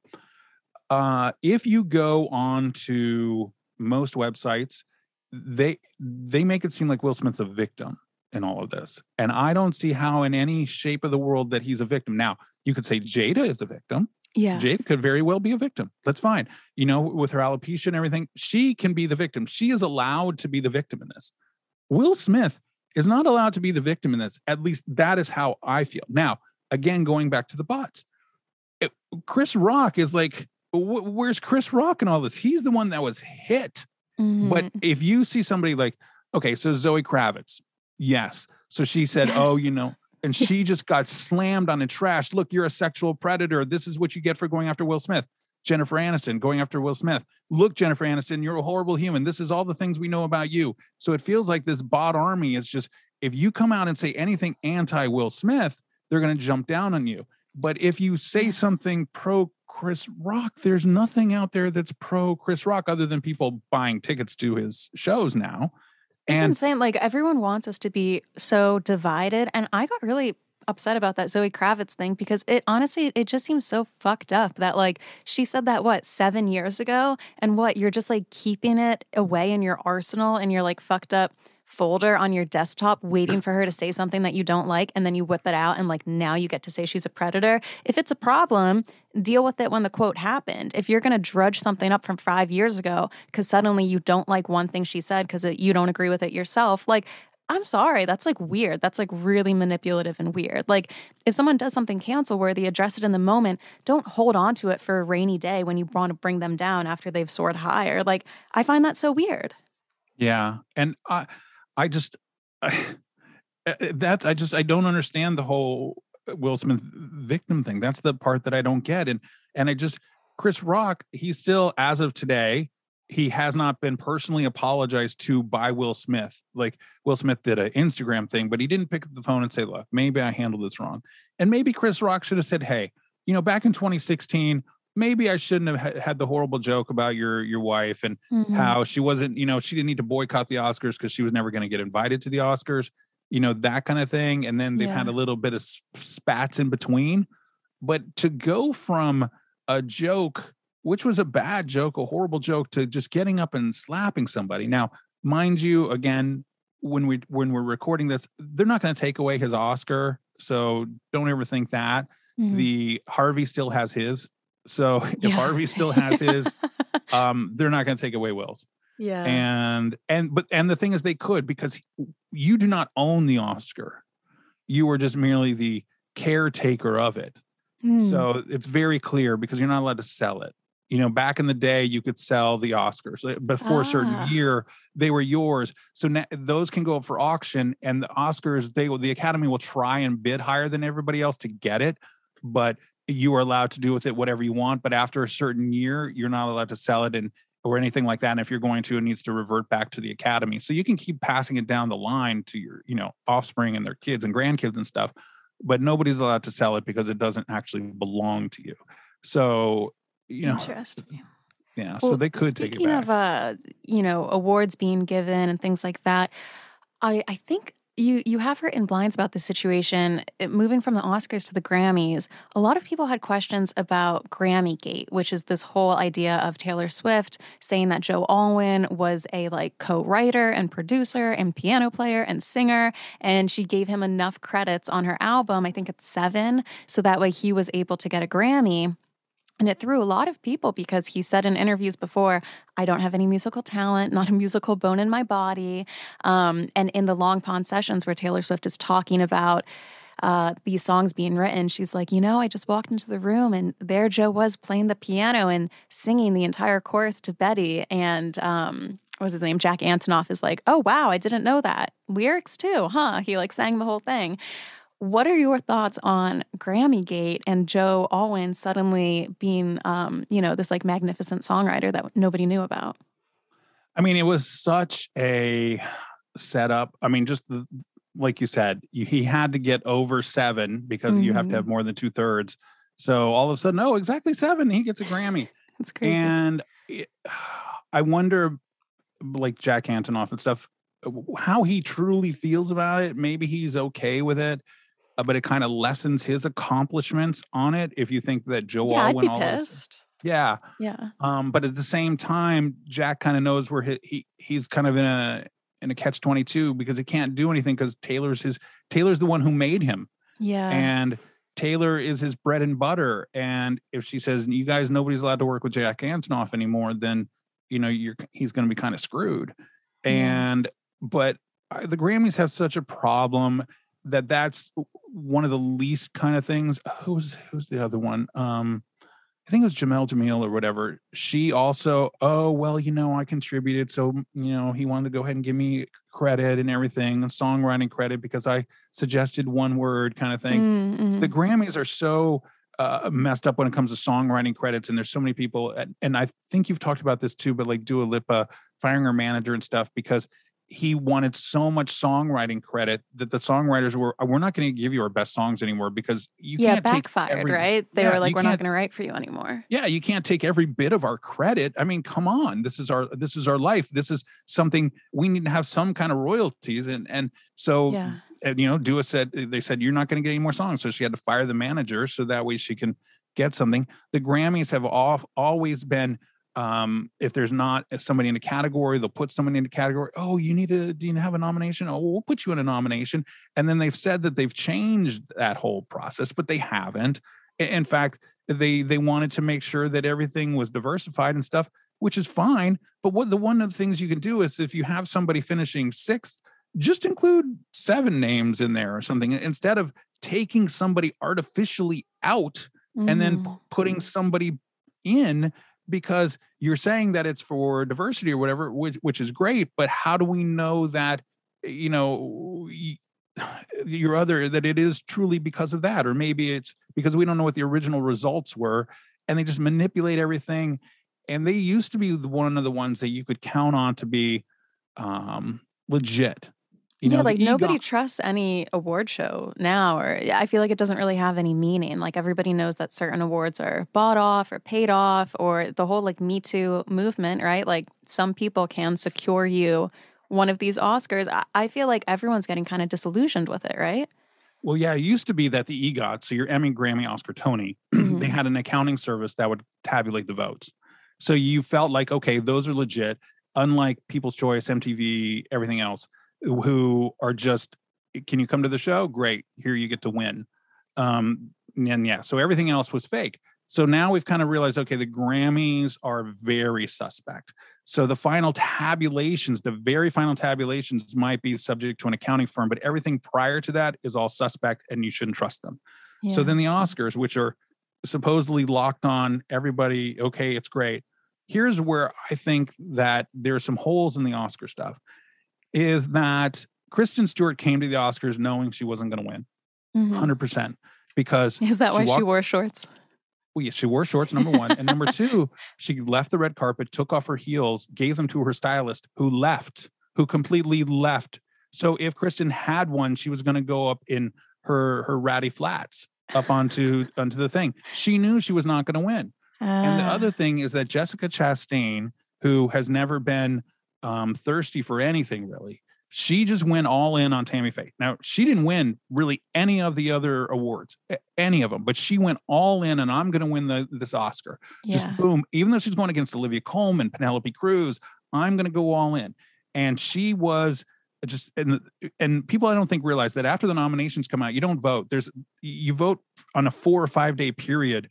if you go on to most websites, they make it seem like Will Smith's a victim in all of this. And I don't see how in any shape of the world that he's a victim. Now, you could say Jada is a victim. Yeah. Jada could very well be a victim. That's fine. With her alopecia and everything, she can be the victim. She is allowed to be the victim in this. Will Smith is not allowed to be the victim in this. At least that is how I feel. Now, again, going back to the bots, Chris Rock is like, where's Chris Rock in all this? He's the one that was hit. Mm-hmm. But if you see somebody like, okay, so Zoe Kravitz, yes. So she said, Yes. And she just got slammed on and trashed. Look, you're a sexual predator. This is what you get for going after Will Smith. Jennifer Aniston going after Will Smith. Look, Jennifer Aniston, you're a horrible human. This is all the things we know about you. So it feels like this bot army is just, if you come out and say anything anti-Will Smith, they're going to jump down on you. But if you say something pro Chris Rock, there's nothing out there that's pro Chris Rock other than people buying tickets to his shows now. It's insane. Like, everyone wants us to be so divided. And I got really upset about that Zoe Kravitz thing because it just seems so fucked up that, like, she said that 7 years ago, and you're just like keeping it away in your arsenal and your like fucked up folder on your desktop waiting for her to say something that you don't like, and then you whip it out and like now you get to say she's a predator. If it's a problem, deal with it when the quote happened. If you're going to drudge something up from 5 years ago because suddenly you don't like one thing she said because you don't agree with it yourself, like, I'm sorry, that's like weird. That's like really manipulative and weird. Like, if someone does something cancel worthy, address it in the moment. Don't hold on to it for a rainy day when you want to bring them down after they've soared higher. Like, I find that so weird. Yeah. And I don't understand the whole Will Smith victim thing. That's the part that I don't get. And Chris Rock, he's still, as of today, he has not been personally apologized to by Will Smith. Like Will Smith did an Instagram thing, but he didn't pick up the phone and say, look, maybe I handled this wrong. And maybe Chris Rock should have said, hey, you know, back in 2016, maybe I shouldn't have had the horrible joke about your wife and how she wasn't, you know, she didn't need to boycott the Oscars because she was never going to get invited to the Oscars, you know, that kind of thing. And then they've had a little bit of spats in between. But to go from a joke, which was a bad joke, a horrible joke, to just getting up and slapping somebody. Now, mind you, again, when we're recording this, they're not going to take away his Oscar. So don't ever think that. The Harvey still has his. So if Harvey still has his, they're not going to take away Will's. Yeah. And the thing is, they could, because you do not own the Oscar. You are just merely the caretaker of it. So it's very clear, because you're not allowed to sell it. You know, back in the day, you could sell the Oscars before a certain year. They were yours. So now those can go up for auction, and the Oscars, the Academy will try and bid higher than everybody else to get it, but you are allowed to do with it whatever you want. But after a certain year, you're not allowed to sell it or anything like that. And if you're going to, it needs to revert back to the Academy. So you can keep passing it down the line to your, you know, offspring and their kids and grandkids and stuff, but nobody's allowed to sell it because it doesn't actually belong to you. So, you know, interesting. Yeah, well, so they could take it back. Speaking of, you know, awards being given and things like that, I think you have written lines about this situation, moving from the Oscars to the Grammys. A lot of people had questions about Grammygate, which is this whole idea of Taylor Swift saying that Joe Alwyn was a co-writer and producer and piano player and singer, and she gave him enough credits on her album, I think it's 7, so that way he was able to get a Grammy. And it threw a lot of people, because he said in interviews before, I don't have any musical talent, not a musical bone in my body. And in the Long Pond sessions where Taylor Swift is talking about these songs being written, she's like, you know, I just walked into the room and there Joe was playing the piano and singing the entire chorus to Betty. And what was his name? Jack Antonoff is like, oh, wow, I didn't know that. Lyrics too, huh? He sang the whole thing. What are your thoughts on Grammygate and Joe Alwyn suddenly being, this magnificent songwriter that nobody knew about? I mean, it was such a setup. I mean, just like you said, he had to get over 7 because you have to have more than 2/3. So all of a sudden, exactly 7, he gets a Grammy. That's crazy. And I wonder, like Jack Antonoff and stuff, how he truly feels about it. Maybe he's okay with it. But it kind of lessens his accomplishments on it. If you think that Joe Alwyn, I'd be pissed. Yeah. But at the same time, Jack kind of knows where he's kind of in a catch-22, because he can't do anything because Taylor's the one who made him. Yeah. And Taylor is his bread and butter. And if she says, you guys, nobody's allowed to work with Jack Antonoff anymore, then he's going to be kind of screwed. But the Grammys have such a problem that's one of the least kind of things. Who's the other one? I think it was Jamel Jamil or whatever. She also, I contributed. So, he wanted to go ahead and give me credit and everything, and songwriting credit, because I suggested one word kind of thing. Mm-hmm. The Grammys are so messed up when it comes to songwriting credits. And there's so many people, and I think you've talked about this too, but like Dua Lipa firing her manager and stuff, because he wanted so much songwriting credit that the songwriters we're not going to give you our best songs anymore, because you can't backfired, right? They were like, we're not going to write for you anymore. Yeah, you can't take every bit of our credit. I mean, come on, this is our life. This is something we need to have some kind of royalties, and so Dua said you're not going to get any more songs, so she had to fire the manager so that way she can get something. The Grammys have always been. If there's not somebody in a category, they'll put someone in a category. Oh, do you have a nomination? Oh, we'll put you in a nomination. And then they've said that they've changed that whole process, but they haven't. In fact, they wanted to make sure that everything was diversified and stuff, which is fine. But one of the things you can do is, if you have somebody finishing 6th, just include 7 names in there or something, instead of taking somebody artificially out and then putting somebody in, because you're saying that it's for diversity or whatever, which is great, but how do we know that, that it is truly because of that? Or maybe it's because we don't know what the original results were, and they just manipulate everything. And they used to be one of the ones that you could count on to be legit. Like nobody trusts any award show now, or I feel like it doesn't really have any meaning. Like everybody knows that certain awards are bought off or paid off, or the whole like Me Too movement, right? Like some people can secure you one of these Oscars. I feel like everyone's getting kind of disillusioned with it, right? Well, yeah, it used to be that the EGOT, so your Emmy, Grammy, Oscar, Tony, they had an accounting service that would tabulate the votes. So you felt like, okay, those are legit, unlike People's Choice, MTV, everything else, who are just, can you come to the show? Great, here you get to win. So everything else was fake. So now we've kind of realized, okay, the Grammys are very suspect. So the final tabulations, the very final tabulations might be subject to an accounting firm, but everything prior to that is all suspect and you shouldn't trust them. Yeah. So then the Oscars, which are supposedly locked on everybody, okay, it's great. Here's where I think that there's some holes in the Oscar stuff, is that Kristen Stewart came to the Oscars knowing she wasn't going to win, 100%. Because is that why she wore shorts? Well, yeah, she wore shorts, number one. And number two, she left the red carpet, took off her heels, gave them to her stylist, who completely left. So if Kristen had won, she was going to go up in her ratty flats up onto the thing. She knew she was not going to win. And the other thing is that Jessica Chastain, who has never been thirsty for anything really, she just went all in on Tammy Faye. Now, she didn't win really any of the other awards, any of them, but she went all in and I'm going to win this Oscar. Yeah. Just boom. Even though she's going against Olivia Colman, Penelope Cruz, I'm going to go all in. And she was just, and people I don't think realize that after the nominations come out, you don't vote. You vote on a 4 or 5 day period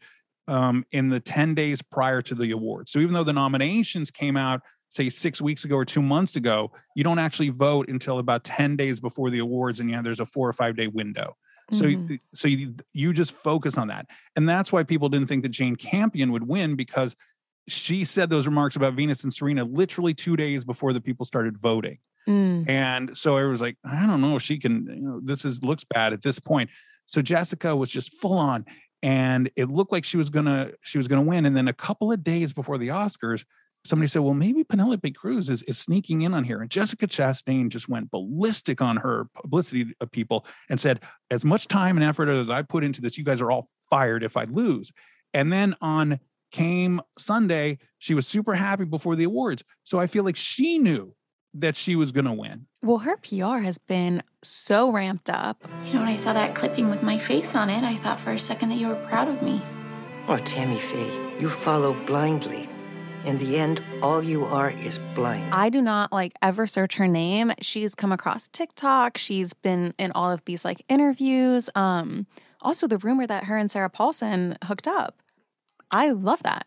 in the 10 days prior to the awards. So even though the nominations came out, say 6 weeks ago or 2 months ago, you don't actually vote until about 10 days before the awards. And there's a 4 or 5 day window. Mm-hmm. So you just focus on that. And that's why people didn't think that Jane Campion would win, because she said those remarks about Venus and Serena literally 2 days before the people started voting. And so I was like, I don't know if she can, looks bad at this point. So Jessica was just full on, and it looked like she was gonna win. And then a couple of days before the Oscars, somebody said, well, maybe Penelope Cruz is sneaking in on here. And Jessica Chastain just went ballistic on her publicity of people and said, as much time and effort as I put into this, you guys are all fired if I lose. And then came Sunday, she was super happy before the awards. So I feel like she knew that she was going to win. Well, her PR has been so ramped up. When I saw that clipping with my face on it, I thought for a second that you were proud of me. Oh, Tammy Faye, you follow blindly. In the end, all you are is blind. I do not ever search her name. She's come across TikTok. She's been in all of these interviews. Also the rumor that her and Sarah Paulson hooked up. I love that.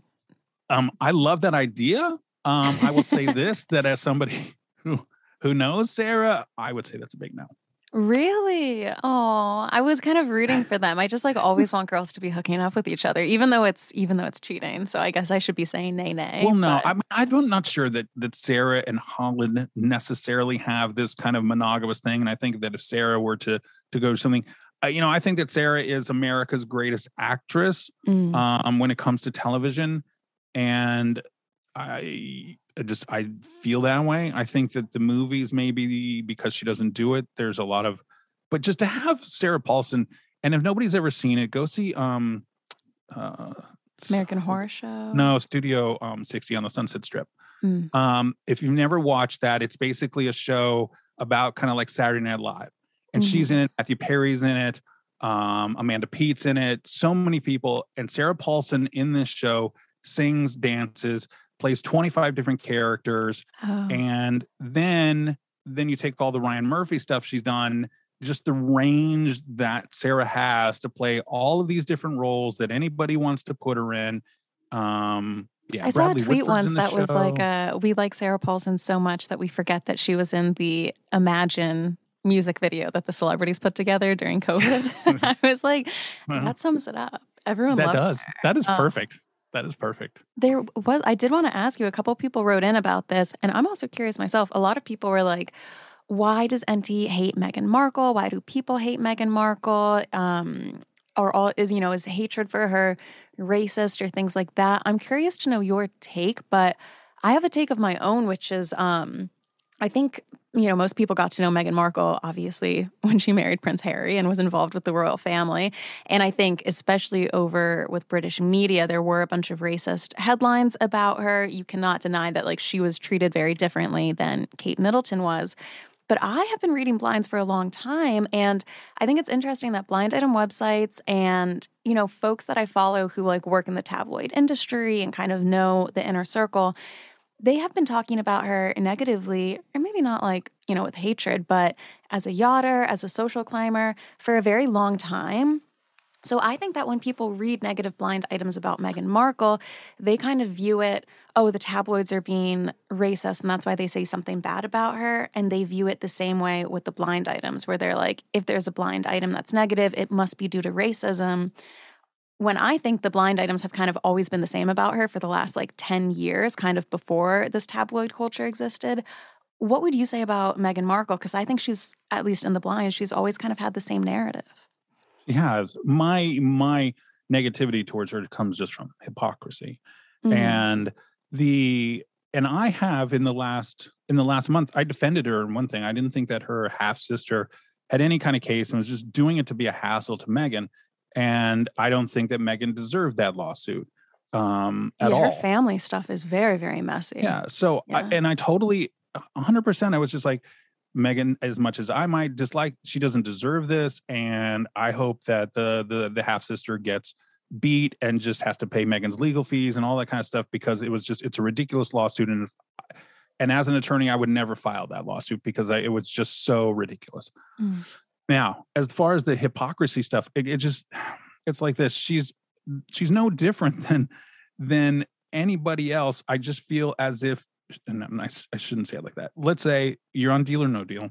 I love that idea. I will say this, that as somebody who knows Sarah, I would say that's a big no. Really? Oh, I was kind of rooting for them. I just always want girls to be hooking up with each other, even though it's cheating. So I guess I should be saying nay. Well, no, I'm not sure that Sarah and Holland necessarily have this kind of monogamous thing. And I think that if Sarah were to go to something, I think that Sarah is America's greatest actress when it comes to television. And I feel that way. I think that the movies, maybe because she doesn't do it, there's a lot of, but just to have Sarah Paulson, and if nobody's ever seen it, go see American Horror Show. No, Studio 60 on the Sunset Strip. If you've never watched that, it's basically a show about kind of like Saturday Night Live, and she's in it. Matthew Perry's in it. Amanda Peet's in it. So many people, and Sarah Paulson in this show sings, dances, plays 25 different characters. Oh. And then you take all the Ryan Murphy stuff she's done, just the range that Sarah has to play all of these different roles that anybody wants to put her in. I saw a tweet once that was we like Sarah Paulson so much that we forget that she was in the Imagine music video that the celebrities put together during COVID. I was like, that sums it up. Everyone loves her. That is perfect. That is perfect. I did want to ask you, a couple people wrote in about this, and I'm also curious myself. A lot of people were like, why does NT hate Meghan Markle? Why do people hate Meghan Markle? is hatred for her racist or things like that. I'm curious to know your take, but I have a take of my own, which is I think, most people got to know Meghan Markle, obviously, when she married Prince Harry and was involved with the royal family. And I think especially over with British media, there were a bunch of racist headlines about her. You cannot deny that she was treated very differently than Kate Middleton was. But I have been reading blinds for a long time, and I think it's interesting that blind item websites and, folks that I follow who work in the tabloid industry and kind of know the inner circle, they have been talking about her negatively, or maybe not with hatred, but as a yachter, as a social climber for a very long time. So I think that when people read negative blind items about Meghan Markle, they kind of view it, the tabloids are being racist, and that's why they say something bad about her. And they view it the same way with the blind items, where they're like, if there's a blind item that's negative, it must be due to racism. When I think the blind items have kind of always been the same about her for the last 10 years, kind of before this tabloid culture existed. What would you say about Meghan Markle? Because I think she's, at least in the blinds, she's always kind of had the same narrative. Yeah, my negativity towards her comes just from hypocrisy. And I have in the last month, I defended her in one thing. I didn't think that her half sister had any kind of case and was just doing it to be a hassle to Meghan. And I don't think that Meghan deserved that lawsuit at all. Her family stuff is very, very messy. Yeah. So, I totally 100%, I was just like, Meghan, as much as I might dislike, she doesn't deserve this. And I hope that the half sister gets beat and just has to pay Meghan's legal fees and all that kind of stuff, because it's a ridiculous lawsuit. And as an attorney, I would never file that lawsuit because it was just so ridiculous. Now, as far as the hypocrisy stuff, it's like this. She's no different than anybody else. I just feel as if, and I shouldn't say it like that. Let's say you're on Deal or No Deal,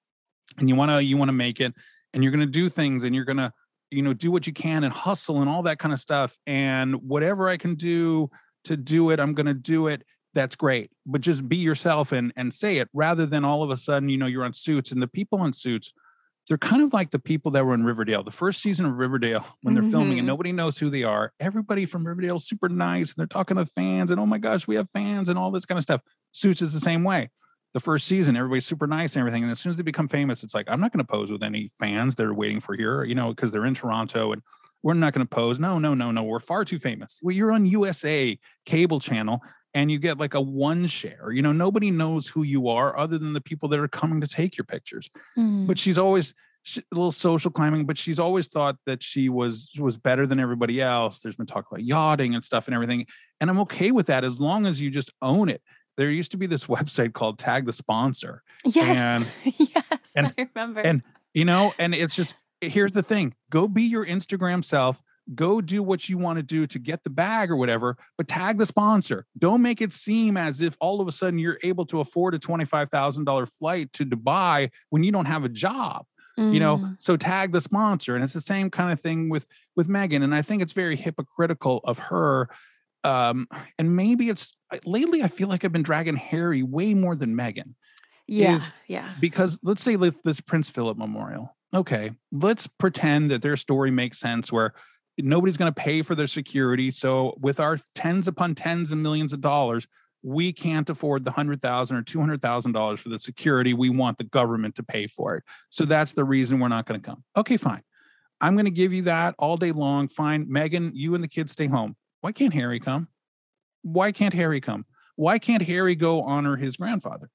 and you want to make it, and you're going to do things, and you're going to do what you can and hustle and all that kind of stuff. And whatever I can do to do it, I'm going to do it. That's great. But just be yourself and say it, rather than all of a sudden, you're on Suits, and the people on Suits, they're kind of like the people that were in Riverdale. The first season of Riverdale, when they're filming and nobody knows who they are, everybody from Riverdale is super nice, and they're talking to fans, and oh my gosh, we have fans and all this kind of stuff. Suits is the same way. The first season, everybody's super nice and everything. And as soon as they become famous, it's like, I'm not going to pose with any fans that are waiting for here, because they're in Toronto, and we're not going to pose. No. We're far too famous. Well, you're on USA cable channel, and you get a 1 share. Nobody knows who you are other than the people that are coming to take your pictures. But she's always a little social climbing, but she's always thought that she was better than everybody else. There's been talk about yachting and stuff and everything. And I'm okay with that as long as you just own it. There used to be this website called Tag the Sponsor. Yes. I remember. And it's just, here's the thing. Go be your Instagram self. Go do what you want to do to get the bag or whatever, but tag the sponsor. Don't make it seem as if all of a sudden you're able to afford a $25,000 flight to Dubai when you don't have a job. So tag the sponsor. And it's the same kind of thing with Meghan. And I think it's very hypocritical of her. And maybe lately I feel like I've been dragging Harry way more than Meghan. Yeah. Because let's say this Prince Philip memorial. Okay, let's pretend that their story makes sense, where nobody's going to pay for their security. So with our tens upon tens of millions of dollars, we can't afford the $100,000 or $200,000 for the security. We want the government to pay for it. So that's the reason we're not going to come. Okay, fine. I'm going to give you that all day long. Fine. Meghan, you and the kids stay home. Why can't Harry come? Why can't Harry come? Why can't Harry go honor his grandfather?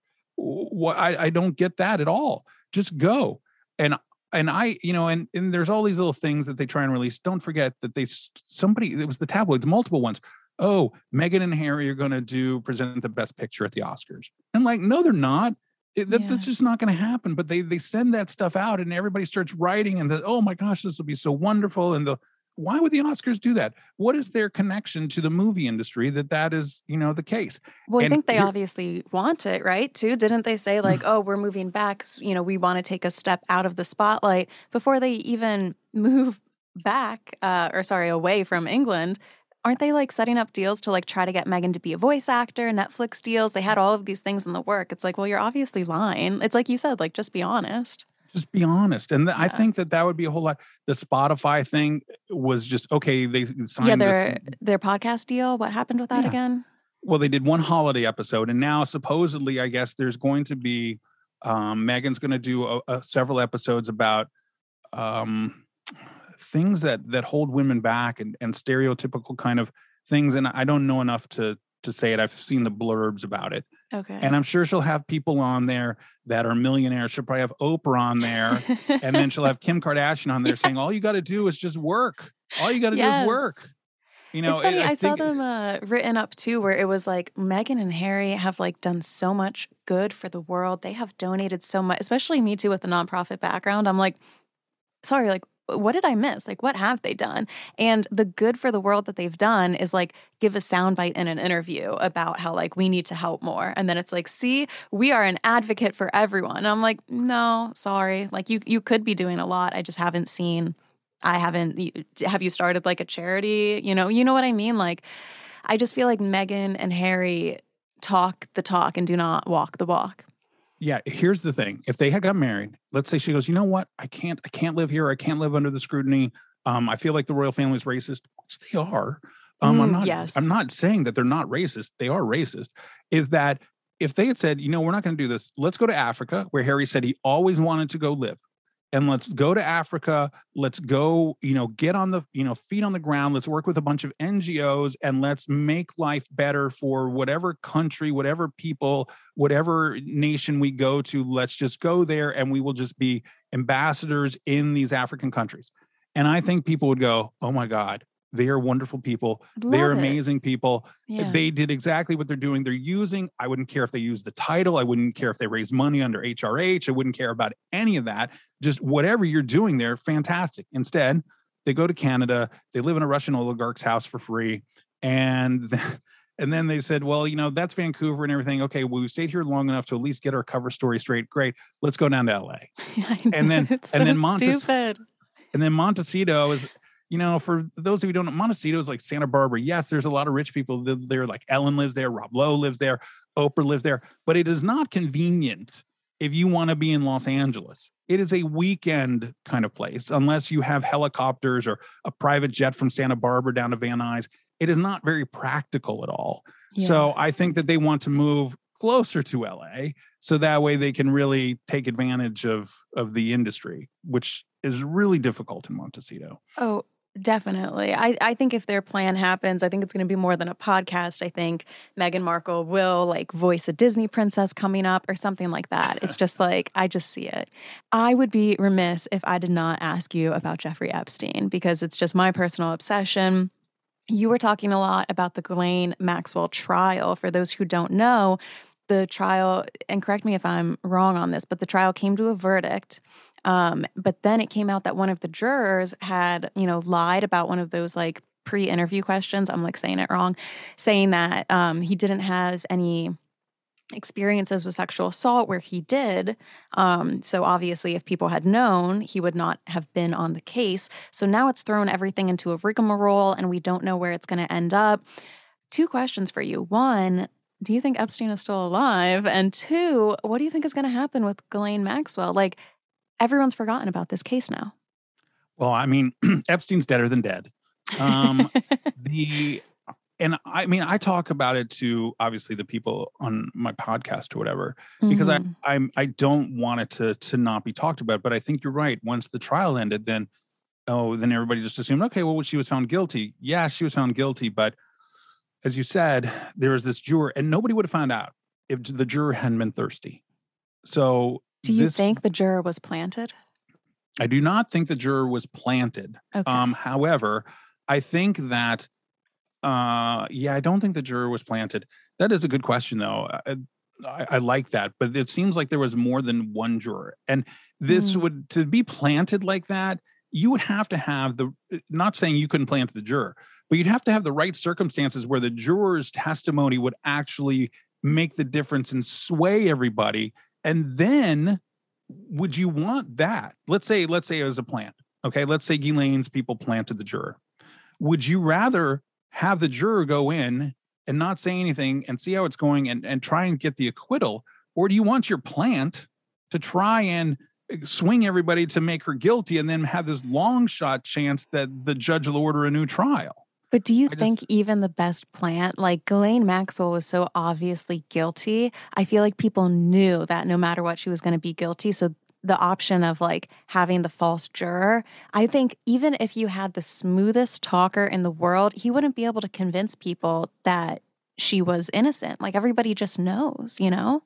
I don't get that at all. Just go. And there's all these little things that they try and release. Don't forget that it was the tabloids, multiple ones. Oh, Meghan and Harry are going to present the best picture at the Oscars. And no, they're not. That's just not going to happen. But they send that stuff out, and everybody starts writing, and oh my gosh, this will be so wonderful. And why would the Oscars do that? What is their connection to the movie industry that is, the case? Well, I think they obviously want it, right, too? Didn't they say, oh, we're moving back, we want to take a step out of the spotlight before they even move back, away from England? Aren't they setting up deals to try to get Meghan to be a voice actor, Netflix deals? They had all of these things in the work. It's well, you're obviously lying. It's like you said, just be honest. Just be honest. And I think that would be a whole lot. The Spotify thing was just, okay, they signed their podcast deal. What happened with that again? Well, they did one holiday episode, and now supposedly, I guess there's going to be, Megan's going to do several episodes about things that hold women back and stereotypical kind of things. And I don't know enough to say it. I've seen the blurbs about it. Okay. And I'm sure she'll have people on there that are millionaires. She'll probably have Oprah on there. And then she'll have Kim Kardashian on there saying, all you got to do is just work. All you got to do is work. You know, it's funny. I saw them written up too, where it was like Meghan and Harry have like done so much good for the world. They have donated so much, especially me too with the nonprofit background. I'm like, sorry, like, what did I miss? Like, what have they done? And the good for the world that they've done is like give a soundbite in an interview about how like we need to help more. And then it's like, see, we are an advocate for everyone. And I'm like, no, sorry. Like you could be doing a lot. I just haven't seen. Have you started like a charity? You know what I mean? Like, I just feel like Meghan and Harry talk the talk and do not walk the walk. Yeah, here's the thing. If they had got married, let's say she goes, you know what? I can't live here. I can't live under the scrutiny. I feel like the royal family is racist, which they are. I'm not saying that they're not racist. They are racist. Is that if they had said, you know, we're not going to do this. Let's go to Africa, where Harry said he always wanted to go live. And let's go to Africa. Let's go, get on the, feet on the ground. Let's work with a bunch of NGOs and let's make life better for whatever country, whatever people, whatever nation we go to. Let's just go there and we will just be ambassadors in these African countries. And I think people would go, oh my God, they are wonderful people. They're amazing people. Yeah. They did exactly what they're doing. I wouldn't care if they use the title. I wouldn't care if they raise money under HRH. I wouldn't care about any of that. Just whatever you're doing there, fantastic. Instead, they go to Canada. They live in a Russian oligarch's house for free. And then they said, well, that's Vancouver and everything. Okay, well, we stayed here long enough to at least get our cover story straight. Great. Let's go down to LA. And then stupid. And then Montecito is, for those of you who don't know, Montecito is like Santa Barbara. Yes, there's a lot of rich people live there. Like Ellen lives there. Rob Lowe lives there. Oprah lives there. But it is not convenient if you want to be in Los Angeles. It is a weekend kind of place, unless you have helicopters or a private jet from Santa Barbara down to Van Nuys. It is not very practical at all. Yeah. So I think that they want to move closer to LA so that way they can really take advantage of the industry, which is really difficult in Montecito. Oh, definitely. I think if their plan happens, I think it's going to be more than a podcast. I think Meghan Markle will like voice a Disney princess coming up or something like that. It's just like, I just see it. I would be remiss if I did not ask you about Jeffrey Epstein, because it's just my personal obsession. You were talking a lot about the Ghislaine Maxwell trial. For those who don't know, the trial, and correct me if I'm wrong on this, but the trial came to a verdict. But then it came out that one of the jurors had, lied about one of those like pre-interview questions. I'm like saying it wrong, saying that he didn't have any experiences with sexual assault where he did. So obviously if people had known, he would not have been on the case. So now it's thrown everything into a rigmarole and we don't know where it's going to end up. 2 questions for you. 1, do you think Epstein is still alive? And 2, what do you think is going to happen with Ghislaine Maxwell? Like, everyone's forgotten about this case now. Well, I mean, Epstein's deader than dead. I talk about it to obviously the people on my podcast or whatever, because I don't want it to not be talked about. But I think you're right. Once the trial ended, then everybody just assumed, okay, well, she was found guilty. Yeah, she was found guilty. But as you said, there was this juror, and nobody would have found out if the juror hadn't been thirsty. So do you think the juror was planted? I do not think the juror was planted. Okay. However, I think that, I don't think the juror was planted. That is a good question, though. I like that. But it seems like there was more than one juror. And this to be planted like that, you would have to have not saying you couldn't plant the juror, but you'd have to have the right circumstances where the juror's testimony would actually make the difference and sway everybody. And then would you want that? Let's say it was a plant. Okay. Let's say Ghislaine's people planted the juror. Would you rather have the juror go in and not say anything and see how it's going and try and get the acquittal? Or do you want your plant to try and swing everybody to make her guilty and then have this long shot chance that the judge will order a new trial. But do you think even the best plan, like Ghislaine Maxwell was so obviously guilty, I feel like people knew that no matter what, she was going to be guilty. So the option of like having the false juror, I think even if you had the smoothest talker in the world, he wouldn't be able to convince people that she was innocent. Like everybody just knows, you know?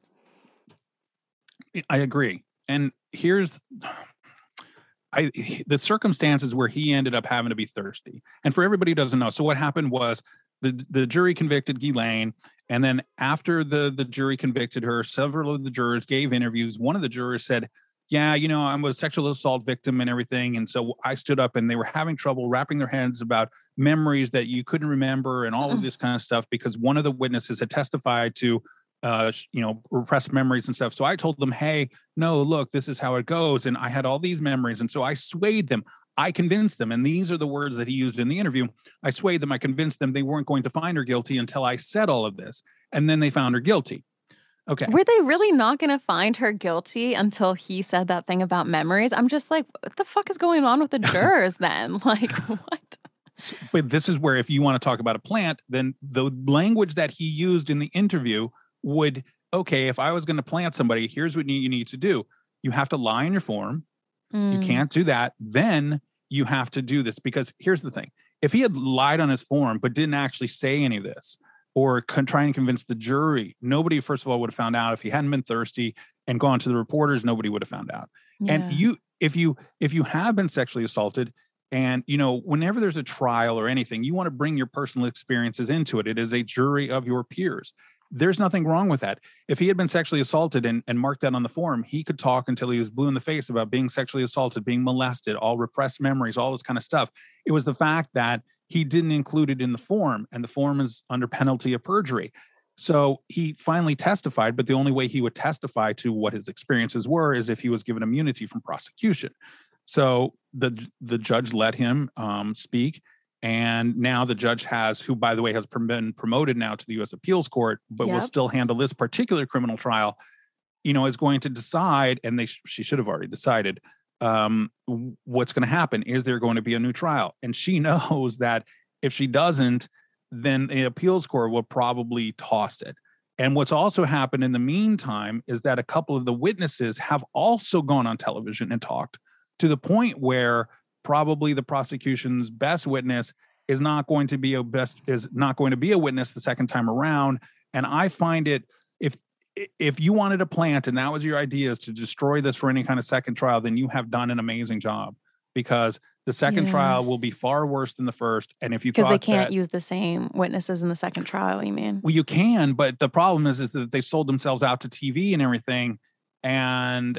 I agree. And here's the circumstances where he ended up having to be thirsty. And for everybody who doesn't know, so what happened was the jury convicted Ghislaine, and then after the jury convicted her, several of the jurors gave interviews. One of the jurors said, yeah, you know, I'm a sexual assault victim and everything. And so I stood up and they were having trouble wrapping their heads about memories that you couldn't remember and all of this kind of stuff, because one of the witnesses had testified to repressed memories and stuff. So I told them, hey, no, look, this is how it goes. And I had all these memories. And so I swayed them. I convinced them. And these are the words that he used in the interview. I swayed them. I convinced them they weren't going to find her guilty until I said all of this. And then they found her guilty. Okay. Were they really not going to find her guilty until he said that thing about memories? I'm just like, what the fuck is going on with the jurors then? Like, what? But this is where if you want to talk about a plant, then the language that he used in the interview would, okay, if I was going to plant somebody, here's what you need to do. You have to lie in your form. You can't do that. Then you have to do this, because here's the thing. If he had lied on his form, but didn't actually say any of this or try and convince the jury, nobody, first of all, would have found out. If he hadn't been thirsty and gone to the reporters, nobody would have found out. Yeah. And if you have been sexually assaulted, and, you know, whenever there's a trial or anything, you want to bring your personal experiences into it. It is a jury of your peers. There's nothing wrong with that. If he had been sexually assaulted and marked that on the form, he could talk until he was blue in the face about being sexually assaulted, being molested, all repressed memories, all this kind of stuff. It was the fact that he didn't include it in the form, and the form is under penalty of perjury. So he finally testified, but the only way he would testify to what his experiences were is if he was given immunity from prosecution. So the judge let him speak. And now the judge who, by the way, has been promoted now to the U.S. Appeals Court, but will still handle this particular criminal trial, you know, is going to decide, and she should have already decided what's going to happen. Is there going to be a new trial? And she knows that if she doesn't, then the appeals court will probably toss it. And what's also happened in the meantime is that a couple of the witnesses have also gone on television and talked, to the point where probably the prosecution's best witness is not going to be a witness the second time around. And I find it, if you wanted a plant and that was your idea, is to destroy this for any kind of second trial, then you have done an amazing job, because the second trial will be far worse than the first. And if you because they can't use the same witnesses in the second trial, you mean? Well, you can, but the problem is that they sold themselves out to TV and everything. And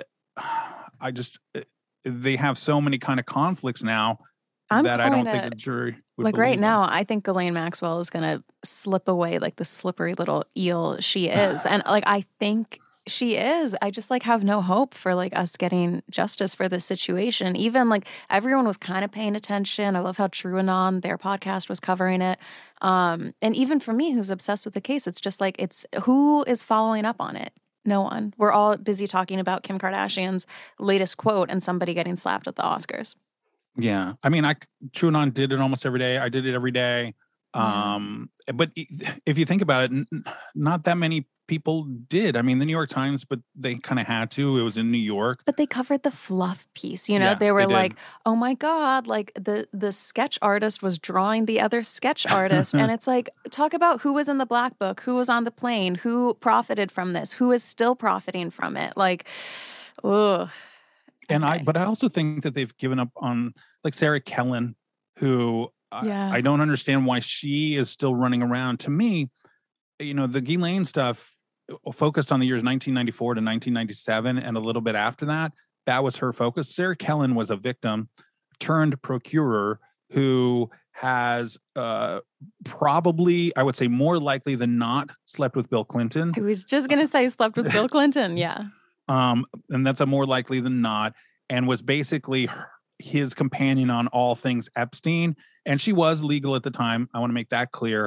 they have so many kind of conflicts now that I don't think the jury would like right them. now, I think Ghislaine Maxwell is going to slip away like the slippery little eel she is. And like, I think she is. I just like have no hope for like us getting justice for this situation. Even like everyone was kind of paying attention. I love how TrueAnon, their podcast, was covering it. And even for me, who's obsessed with the case, it's just like, it's who is following up on it? No one. We're all busy talking about Kim Kardashian's latest quote and somebody getting slapped at the Oscars. Yeah. I mean, TrueAnon did it almost every day. I did it every day. But if you think about it, not that many people did. I mean, the New York Times, but they kind of had to. It was in New York. But they covered the fluff piece, you know? Yes, they were like, oh my God, like the sketch artist was drawing the other sketch artist. And it's like, talk about who was in the black book, who was on the plane, who profited from this, who is still profiting from it. Like, ugh. And but I also think that they've given up on like Sarah Kellen, who I don't understand why she is still running around. To me, you know, the Ghislaine stuff focused on the years 1994 to 1997 and a little bit after that. That was her focus. Sarah Kellen was a victim turned procurer who has probably, I would say more likely than not, slept with Bill Clinton. I was just going to say slept with Bill Clinton. Yeah. And that's a more likely than not, and was basically his companion on all things Epstein. And she was legal at the time. I want to make that clear.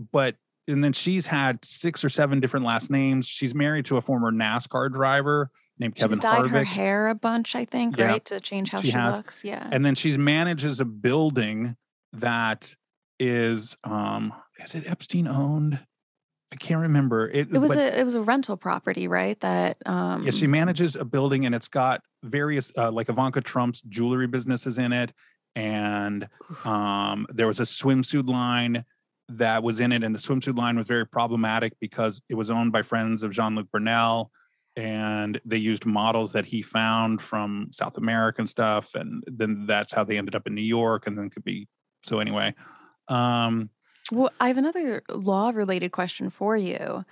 And then she's had 6 or 7 different last names. She's married to a former NASCAR driver named She's Kevin dyed her Harvick. hair a bunch, I think, Yeah, right? To change how she has. looks. Yeah. And then she manages a building that is it Epstein owned? I can't remember. It was a rental property, right? That yeah, she manages a building and it's got various like Ivanka Trump's jewelry businesses in it. And there was a swimsuit line that was in it, and the swimsuit line was very problematic because it was owned by friends of Jean-Luc Brunel, and they used models that he found from South America and stuff, and then that's how they ended up in New York, and then anyway. Well, I have another law-related question for you.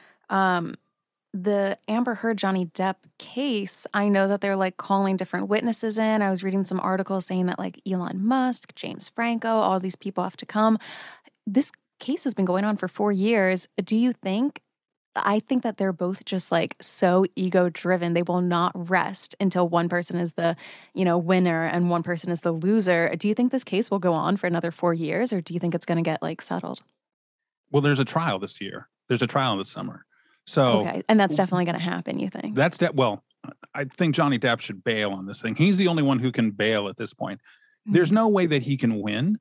The Amber Heard Johnny Depp case, I know that they're like calling different witnesses in. I was reading some articles saying that like Elon Musk, James Franco, all these people have to come. This case has been going on for 4 years. Do you think? I think that they're both just like so ego driven. They will not rest until one person is the, winner and one person is the loser. Do you think this case will go on for another 4 years, or do you think it's going to get like settled? Well, there's a trial this year. There's a trial this summer. So okay, and that's definitely going to happen, you think? Well, I think Johnny Depp should bail on this thing. He's the only one who can bail at this point. There's no way that he can win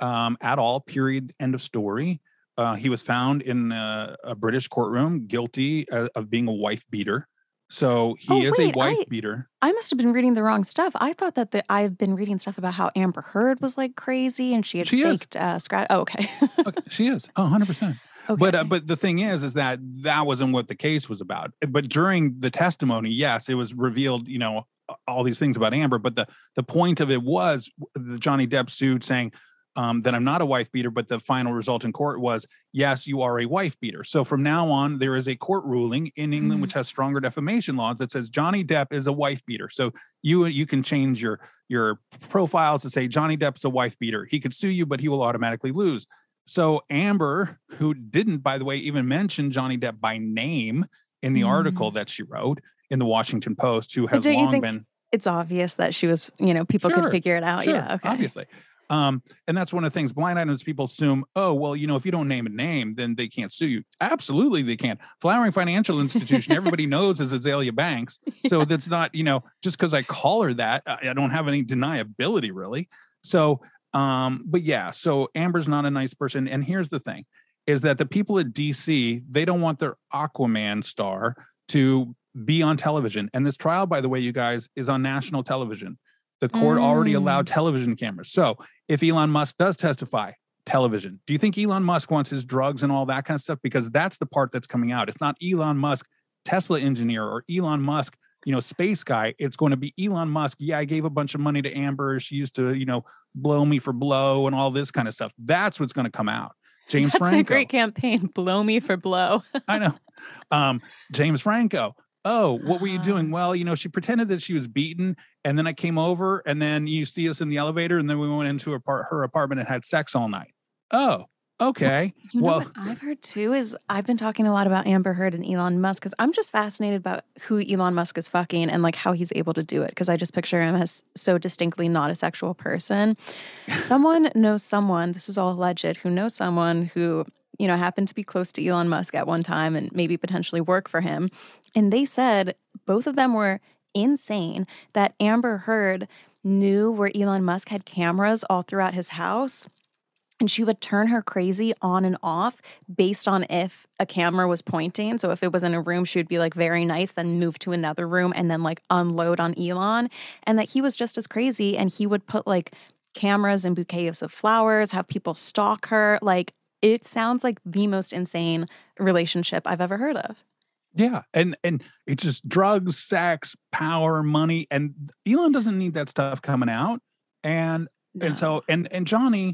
at all, period, end of story. He was found in a British courtroom guilty of being a wife beater. So he is a wife beater. I must have been reading the wrong stuff. I thought that I've been reading stuff about how Amber Heard was like crazy and she had faked scratch. Oh, okay. Okay. She is. 100%. Okay. But the thing is that wasn't what the case was about. But during the testimony, yes, it was revealed, all these things about Amber. But the point of it was the Johnny Depp sued saying that I'm not a wife beater, but the final result in court was, yes, you are a wife beater. So from now on, there is a court ruling in England which has stronger defamation laws that says Johnny Depp is a wife beater. So you can change your profiles to say Johnny Depp's a wife beater. He could sue you, but he will automatically lose. So Amber, who didn't, by the way, even mention Johnny Depp by name in the article that she wrote in the Washington Post, who has long been... It's obvious that she was, people could figure it out. Sure, yeah, okay. Obviously. And that's one of the things, blind items, people assume, oh, well, if you don't name a name, then they can't sue you. Absolutely, they can. Flowering Financial Institution, everybody knows is Azealia Banks. So that's not, just because I call her that, I don't have any deniability, really. So... but yeah, so Amber's not a nice person. And here's the thing is that the people at DC, they don't want their Aquaman star to be on television. And this trial, by the way, you guys, is on national television. The court already allowed television cameras. So if Elon Musk does testify, television. Do you think Elon Musk wants his drugs and all that kind of stuff? Because that's the part that's coming out. It's not Elon Musk, Tesla engineer, or Elon Musk, space guy. It's going to be Elon Musk. Yeah, I gave a bunch of money to Amber. She used to, blow me for blow and all this kind of stuff. That's what's going to come out. James Franco. That's a great campaign. Blow me for blow. I know. James Franco. Oh, what were you doing? Well, she pretended that she was beaten, and then I came over, and then you see us in the elevator, and then we went into her apartment and had sex all night. Oh, okay. What I've heard too is I've been talking a lot about Amber Heard and Elon Musk because I'm just fascinated about who Elon Musk is fucking and like how he's able to do it because I just picture him as so distinctly not a sexual person. Someone knows someone, this is all alleged, who knows someone who, happened to be close to Elon Musk at one time and maybe potentially work for him. And they said both of them were insane that Amber Heard knew where Elon Musk had cameras all throughout his house. And she would turn her crazy on and off based on if a camera was pointing. So if it was in a room, she would be like very nice, then move to another room and then like unload on Elon. And that he was just as crazy. And he would put like cameras and bouquets of flowers, have people stalk her. Like it sounds like the most insane relationship I've ever heard of. Yeah. And it's just drugs, sex, power, money. And Elon doesn't need that stuff coming out. And so Johnny...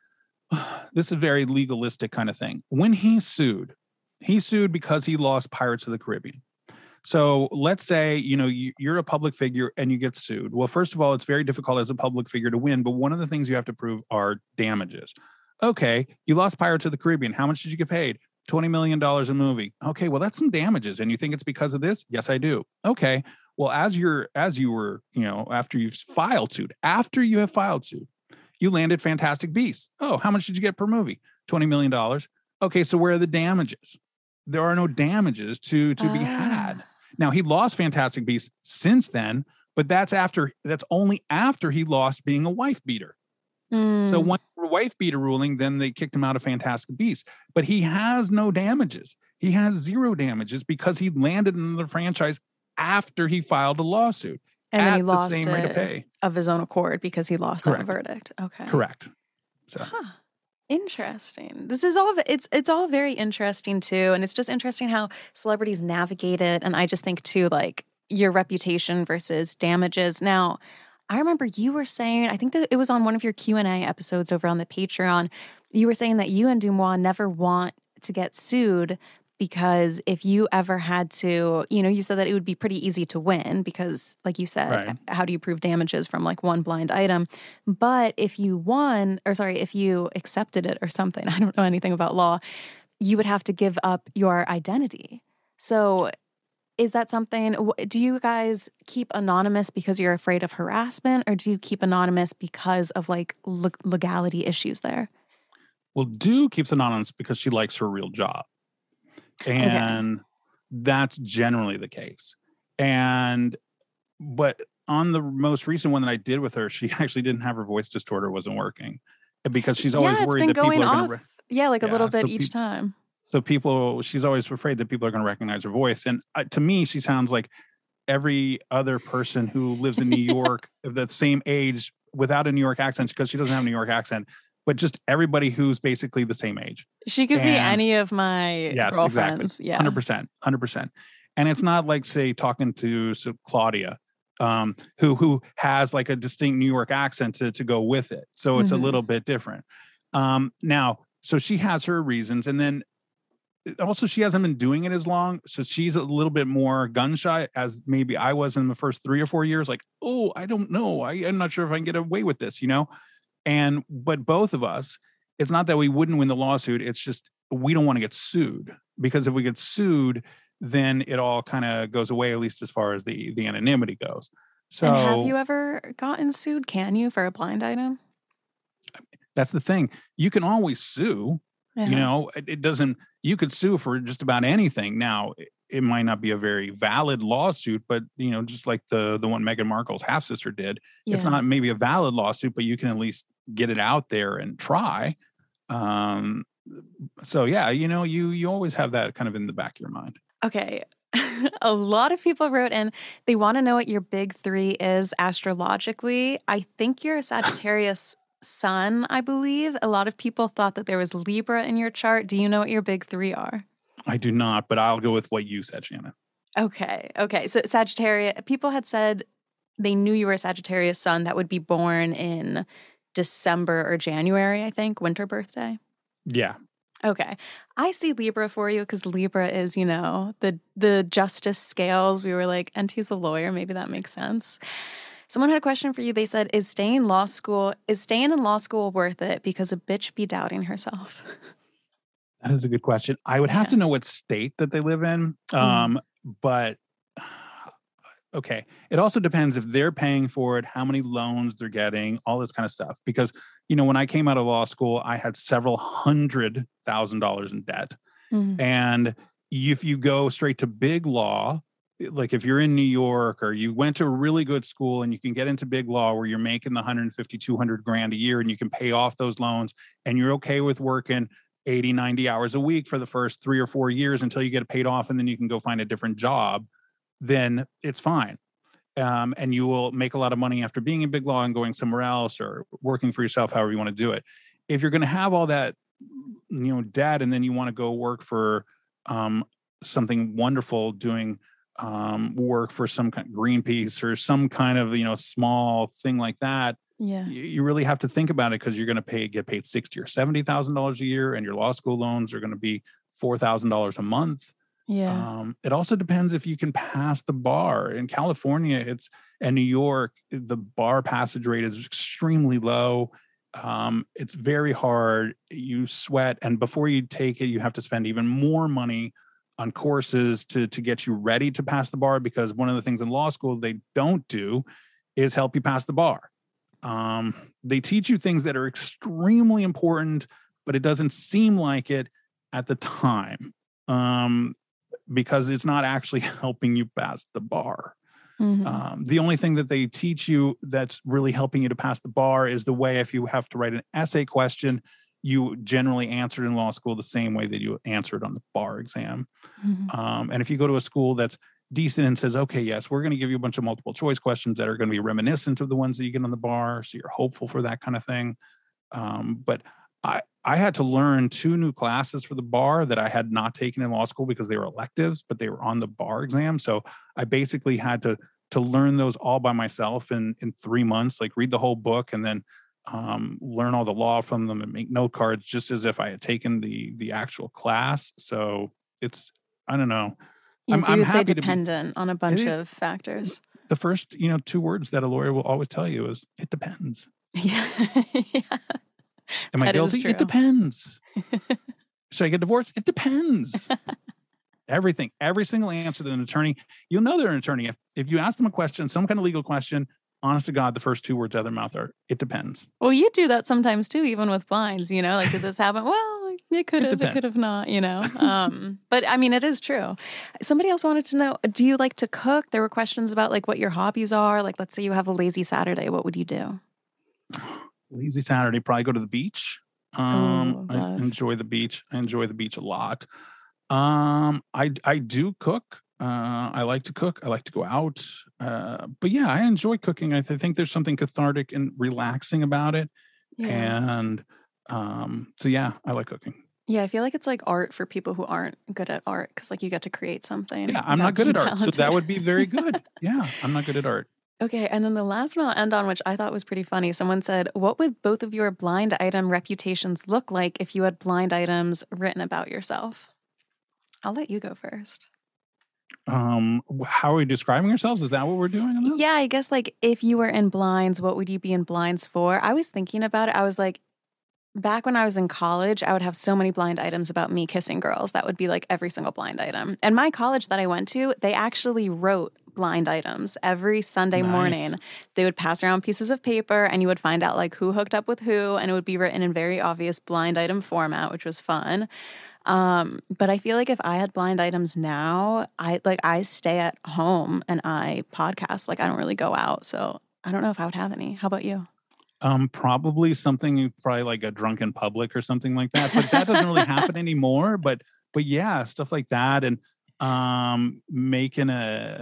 this is a very legalistic kind of thing. When he sued because he lost Pirates of the Caribbean. So let's say, you're a public figure and you get sued. Well, first of all, it's very difficult as a public figure to win. But one of the things you have to prove are damages. Okay, you lost Pirates of the Caribbean. How much did you get paid? $20 million a movie. Okay, well, that's some damages. And you think it's because of this? Yes, I do. Okay, well, after you have filed suit, you landed Fantastic Beasts. Oh, how much did you get per movie? $20 million. Okay, so where are the damages? There are no damages to be had. Now he lost Fantastic Beasts since then, but that's only after he lost being a wife beater. So once the wife beater ruling, then they kicked him out of Fantastic Beasts. But he has no damages. He has 0 damages because he landed in the franchise after he filed a lawsuit. And then he the lost same rate of pay. of his own accord because he lost that verdict. Okay. Correct. So. Interesting. This is all it's all very interesting too. And it's just interesting how celebrities navigate it. And I just think too, like your reputation versus damages. Now, I remember you were saying, I think that it was on one of your Q&A episodes over on the Patreon, you were saying that you and DeuxMoi never want to get sued because if you ever had to, you said that it would be pretty easy to win because, like you said, how do you prove damages from like one blind item? But if you if you accepted it or something, I don't know anything about law, you would have to give up your identity. So is that something, do you guys keep anonymous because you're afraid of harassment, or do you keep anonymous because of like legality issues there? Well, Dew keeps anonymous because she likes her real job. And that's generally the case. But on the most recent one that I did with her, she actually didn't have her voice distorter, wasn't working because she's always worried that people are going to a little bit each time. So she's always afraid that people are going to recognize her voice. And to me, she sounds like every other person who lives in New York of the same age without a New York accent, because she doesn't have a New York accent, but just everybody who's basically the same age. She could be any of my girlfriends. Exactly. Yeah. 100%. And it's not like, say, talking to Claudia, who has like a distinct New York accent to go with it. So it's a little bit different. Now, so she has her reasons. And then also she hasn't been doing it as long. So she's a little bit more gun shy, as maybe I was in the first 3 or 4 years. Like, oh, I don't know. I'm not sure if I can get away with this, but both of us, it's not that we wouldn't win the lawsuit. It's just, we don't want to get sued, because if we get sued, then it all kind of goes away, at least as far as the anonymity goes. So, and have you ever gotten sued? Can you, for a blind item? That's the thing. You can always sue. It doesn't, you could sue for just about anything. Now, it might not be a very valid lawsuit, but just like the one Meghan Markle's half sister did, it's not maybe a valid lawsuit, but you can at least get it out there and try. So yeah, you always have that kind of in the back of your mind. Okay. A lot of people wrote in, they want to know what your big 3 is astrologically. I think you're a Sagittarius sun, I believe. A lot of people thought that there was Libra in your chart. Do you know what your big 3 are? I do not, but I'll go with what you said, Shannon. Okay. So Sagittarius, people had said they knew you were a Sagittarius sun that would be born in December or January, I think, winter birthday. Yeah. Okay. I see Libra for you because Libra is, the justice scales. We were like, and he's a lawyer. Maybe that makes sense. Someone had a question for you. They said, is staying in law school worth it because a bitch be doubting herself? That is a good question. I would have to know what state that they live in. But okay. It also depends if they're paying for it, how many loans they're getting, all this kind of stuff. Because, when I came out of law school, I had several $100,000 in debt. And if you go straight to big law, like if you're in New York or you went to a really good school and you can get into big law where you're making the 150, 200 grand a year and you can pay off those loans and you're okay with working 80, 90 hours a week for the first 3 or 4 years until you get it paid off and then you can go find a different job, then it's fine. And you will make a lot of money after being in big law and going somewhere else or working for yourself, however you want to do it. If you're going to have all that, debt, and then you want to go work for something wonderful, doing work for some kind of Greenpeace or some kind of, small thing like that. Yeah. You really have to think about it because you're going to get paid $60,000 or $70,000 a year, and your law school loans are going to be $4,000 a month. Yeah. It also depends if you can pass the bar. In California, and New York, the bar passage rate is extremely low. It's very hard. You sweat, and before you take it, you have to spend even more money on courses to get you ready to pass the bar, because one of the things in law school they don't do is help you pass the bar. They teach you things that are extremely important, but it doesn't seem like it at the time. because it's not actually helping you pass the bar. Mm-hmm. The only thing that they teach you that's really helping you to pass the bar is the way, if you have to write an essay question, you generally answer it in law school the same way that you answered on the bar exam. Mm-hmm. And if you go to a school that's decent and says, okay, yes, we're going to give you a bunch of multiple choice questions that are going to be reminiscent of the ones that you get on the bar, so you're hopeful for that kind of thing. But I had to learn 2 new classes for the bar that I had not taken in law school because they were electives, but they were on the bar exam. So I basically had to learn those all by myself in 3 months, like read the whole book and then learn all the law from them and make note cards just as if I had taken the actual class. So it's, I don't know. So you would say happy dependent on a bunch of factors. The first, 2 words that a lawyer will always tell you is, it depends. Yeah. Yeah. Am I That is guilty? true. It depends. Should I get divorced? It depends. Everything, every single answer that an attorney, you'll know they're an attorney. If you ask them a question, some kind of legal question, honest to God, the first 2 words out of their mouth are, it depends. Well, you do that sometimes too, even with blinds, like, did this happen? Well, it could have, it could have not, But I mean, it is true. Somebody else wanted to know, do you like to cook? There were questions about like what your hobbies are. Like, let's say you have a lazy Saturday. What would you do? Lazy Saturday, probably go to the beach. I enjoy the beach. I enjoy the beach a lot. I do cook. I like to cook. I like to go out. But yeah, I enjoy cooking. I think there's something cathartic and relaxing about it. Yeah. And so yeah, I like cooking. Yeah, I feel like it's like art for people who aren't good at art because like you get to create something. Yeah, I'm not good at art, so that would be very good. Yeah, I'm not good at art. Okay, and then the last one I'll end on, which I thought was pretty funny. Someone said, what would both of your blind item reputations look like if you had blind items written about yourself? I'll let you go first. How are we describing ourselves? Is that what we're doing in this? Yeah, I guess like if you were in blinds, what would you be in blinds for? I was thinking about it. I was like, back when I was in college, I would have so many blind items about me kissing girls. That would be like every single blind item. And my college that I went to, they actually wrote blind items every Sunday morning. They would pass around pieces of paper and you would find out like who hooked up with who, and it would be written in very obvious blind item format, which was fun. But I feel like if I had blind items now, I stay at home and I podcast. Like I don't really go out. So I don't know if I would have any. How about you? Probably something like a drunk in public or something like that. But that doesn't really happen anymore. But yeah, stuff like that. And making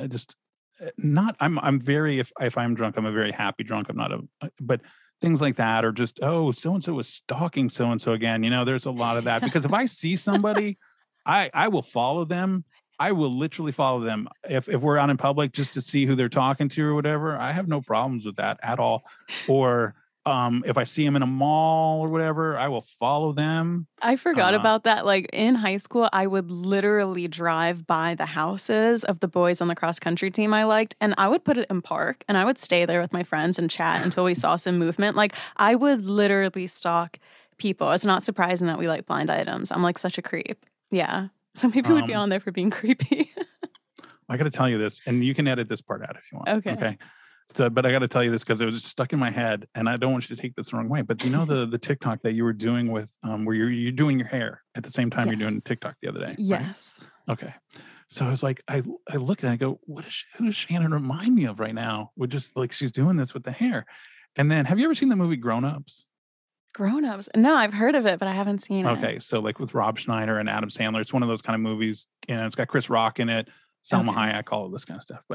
I'm very, if I'm drunk, I'm a very happy drunk. I'm not but things like that, or just, oh, so-and-so was stalking so-and-so again. There's a lot of that because if I see somebody, I will follow them. I will literally follow them if we're out in public just to see who they're talking to or whatever. I have no problems with that at all. Or if I see them in a mall or whatever, I will follow them. I forgot about that. Like in high school, I would literally drive by the houses of the boys on the cross country team I liked, and I would put it in park, and I would stay there with my friends and chat until we saw some movement. Like I would literally stalk people. It's not surprising that we like blind items. I'm like such a creep. Yeah. Some people would be on there for being creepy. I got to tell you this, and you can edit this part out if you want. Okay. So, but I got to tell you this because it was stuck in my head, and I don't want you to take this the wrong way. But the TikTok that you were doing with where you're doing your hair at the same time you're doing TikTok the other day. Yes. Right? Okay. So I was like, I looked and I go, who does Shannon remind me of right now? With just like she's doing this with the hair. And then, have you ever seen the movie Grown Ups? Grown Ups? No, I've heard of it, but I haven't seen it. Okay, so like with Rob Schneider and Adam Sandler, it's one of those kind of movies. It's got Chris Rock in it, Salma Hayek, all of this kind of stuff.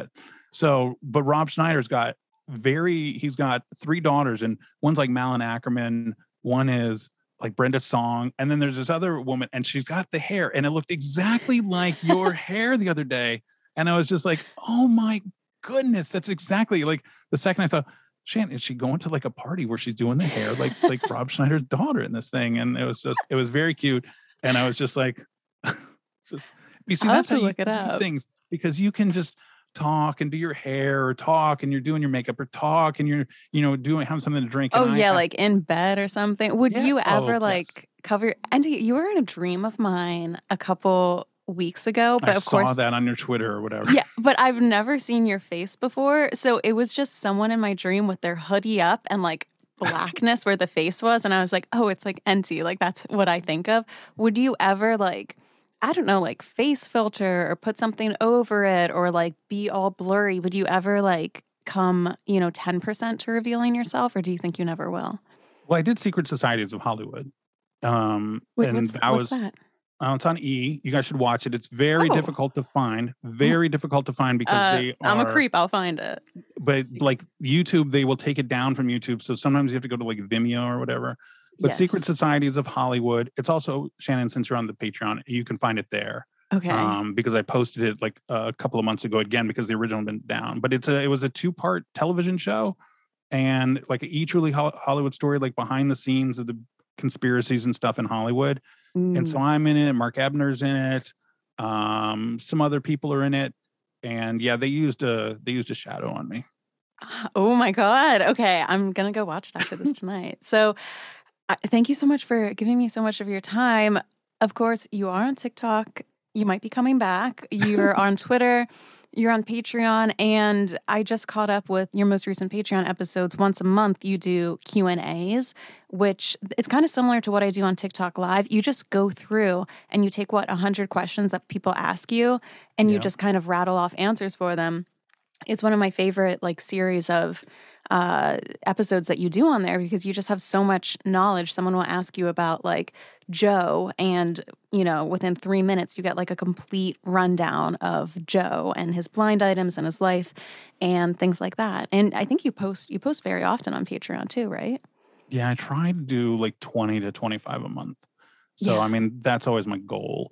But Rob Schneider's got he's got 3 daughters, and one's like Malin Ackerman, one is like Brenda Song, and then there's this other woman, and she's got the hair, and it looked exactly like your hair the other day, and I was just like, oh my goodness, that's exactly like the second I thought, Shannon, is she going to like a party where she's doing the hair like Rob Schneider's daughter in this thing? And it was very cute, and I was just like, you see, I'll that's have how to look it up. Things, because you can just talk and do your hair, or talk and you're doing your makeup, or talk and you're having something to drink. Oh yeah, like in bed or something. Would you ever cover? Andy, you were in a dream of mine a couple weeks ago, but of course I saw that on your Twitter or whatever. Yeah, but I've never seen your face before, so it was just someone in my dream with their hoodie up and like blackness where the face was, and I was like, oh, it's like Enty, like that's what I think of. Would you ever like I don't know, like face filter or put something over it or like be all blurry, would you ever like come, 10% to revealing yourself, or do you think you never will? Well, I did Secret Societies of Hollywood. Wait, And what's that? It's on E. You guys should watch it. It's very Oh. difficult to find. Very difficult to find because they are. I'm a creep. I'll find it. But like YouTube, they will take it down from YouTube. So sometimes you have to go to like Vimeo or whatever. But Secret Yes. Societies of Hollywood. It's also, Shannon, since you're on the Patreon, you can find it there. Okay. Because I posted it like a couple of months ago again because the original had been down. But it was a 2-part television show, and like each really Hollywood story, like behind the scenes of the conspiracies and stuff in Hollywood. And so I'm in it. Mark Ebner's in it. Some other people are in it, and yeah, they used a shadow on me. Oh my God. Okay. I'm going to go watch it after this tonight. So thank you so much for giving me so much of your time. Of course, you are on TikTok. You might be coming back. You're on Twitter. You're on Patreon. And I just caught up with your most recent Patreon episodes. Once a month, you do Q&As, which it's kind of similar to what I do on TikTok Live. You just go through and you take 100 questions that people ask you, and you just kind of rattle off answers for them. It's one of my favorite like series of episodes that you do on there because you just have so much knowledge. Someone will ask you about like Joe, and within 3 minutes you get like a complete rundown of Joe and his blind items and his life and things like that. And I think you post very often on Patreon too, right? Yeah, I try to do like 20 to 25 a month. So, I mean, that's always my goal.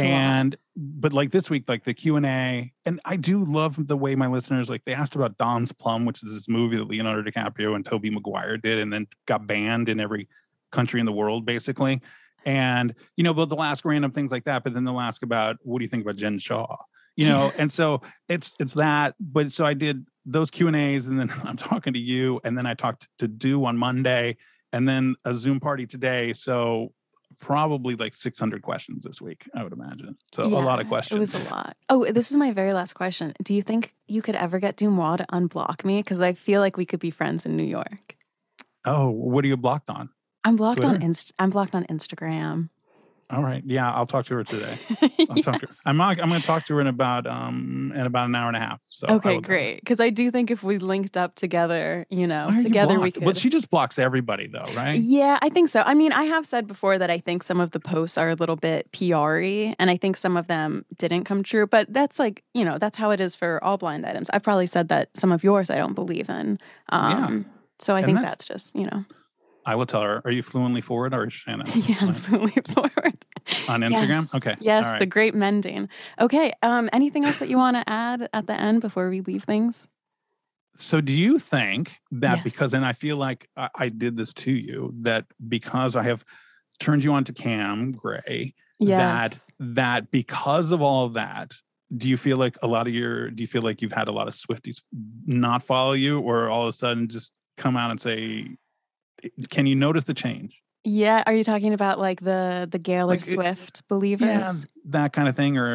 But like this week, like the Q&A, and I do love the way my listeners, like they asked about Don's Plum, which is this movie that Leonardo DiCaprio and Tobey Maguire did, and then got banned in every country in the world, basically. And, but they'll ask random things like that, but then they'll ask about, what do you think about Jen Shaw? And so it's that. But so I did those Q&As, and then I'm talking to you, and then I talked to Do on Monday, and then a Zoom party today. So probably like 600 questions this week, I would imagine. So a lot of questions. It was a lot. Oh, this is my very last question. Do you think you could ever get Dumois to unblock me? Because I feel like we could be friends in New York. Oh, what are you blocked on? I'm blocked on Instagram. All right. Yeah, I'll talk to her today. I'll talk to her. I'm going to talk to her in about an hour and a half. So okay, great. Because I do think if we linked up together, together we could. But she just blocks everybody, though, right? Yeah, I think so. I mean, I have said before that I think some of the posts are a little bit PR-y, and I think some of them didn't come true. But that's like, that's how it is for all blind items. I've probably said that some of yours I don't believe in. So I think that's just, I will tell her. Are you fluently forward or Shannon? Yeah, I'm fluently forward. On Instagram? Yes. Okay. Yes, right. The great mending. Okay. Anything else that you want to add at the end before we leave things? So do you think that because, and I feel like I did this to you, that because I have turned you on to Cam Gray, that because of all of that, do you feel like you've had a lot of Swifties not follow you, or all of a sudden just come out and say, can you notice the change? Yeah. Are you talking about like the Gaylor Swift believers? Yeah, that kind of thing, or,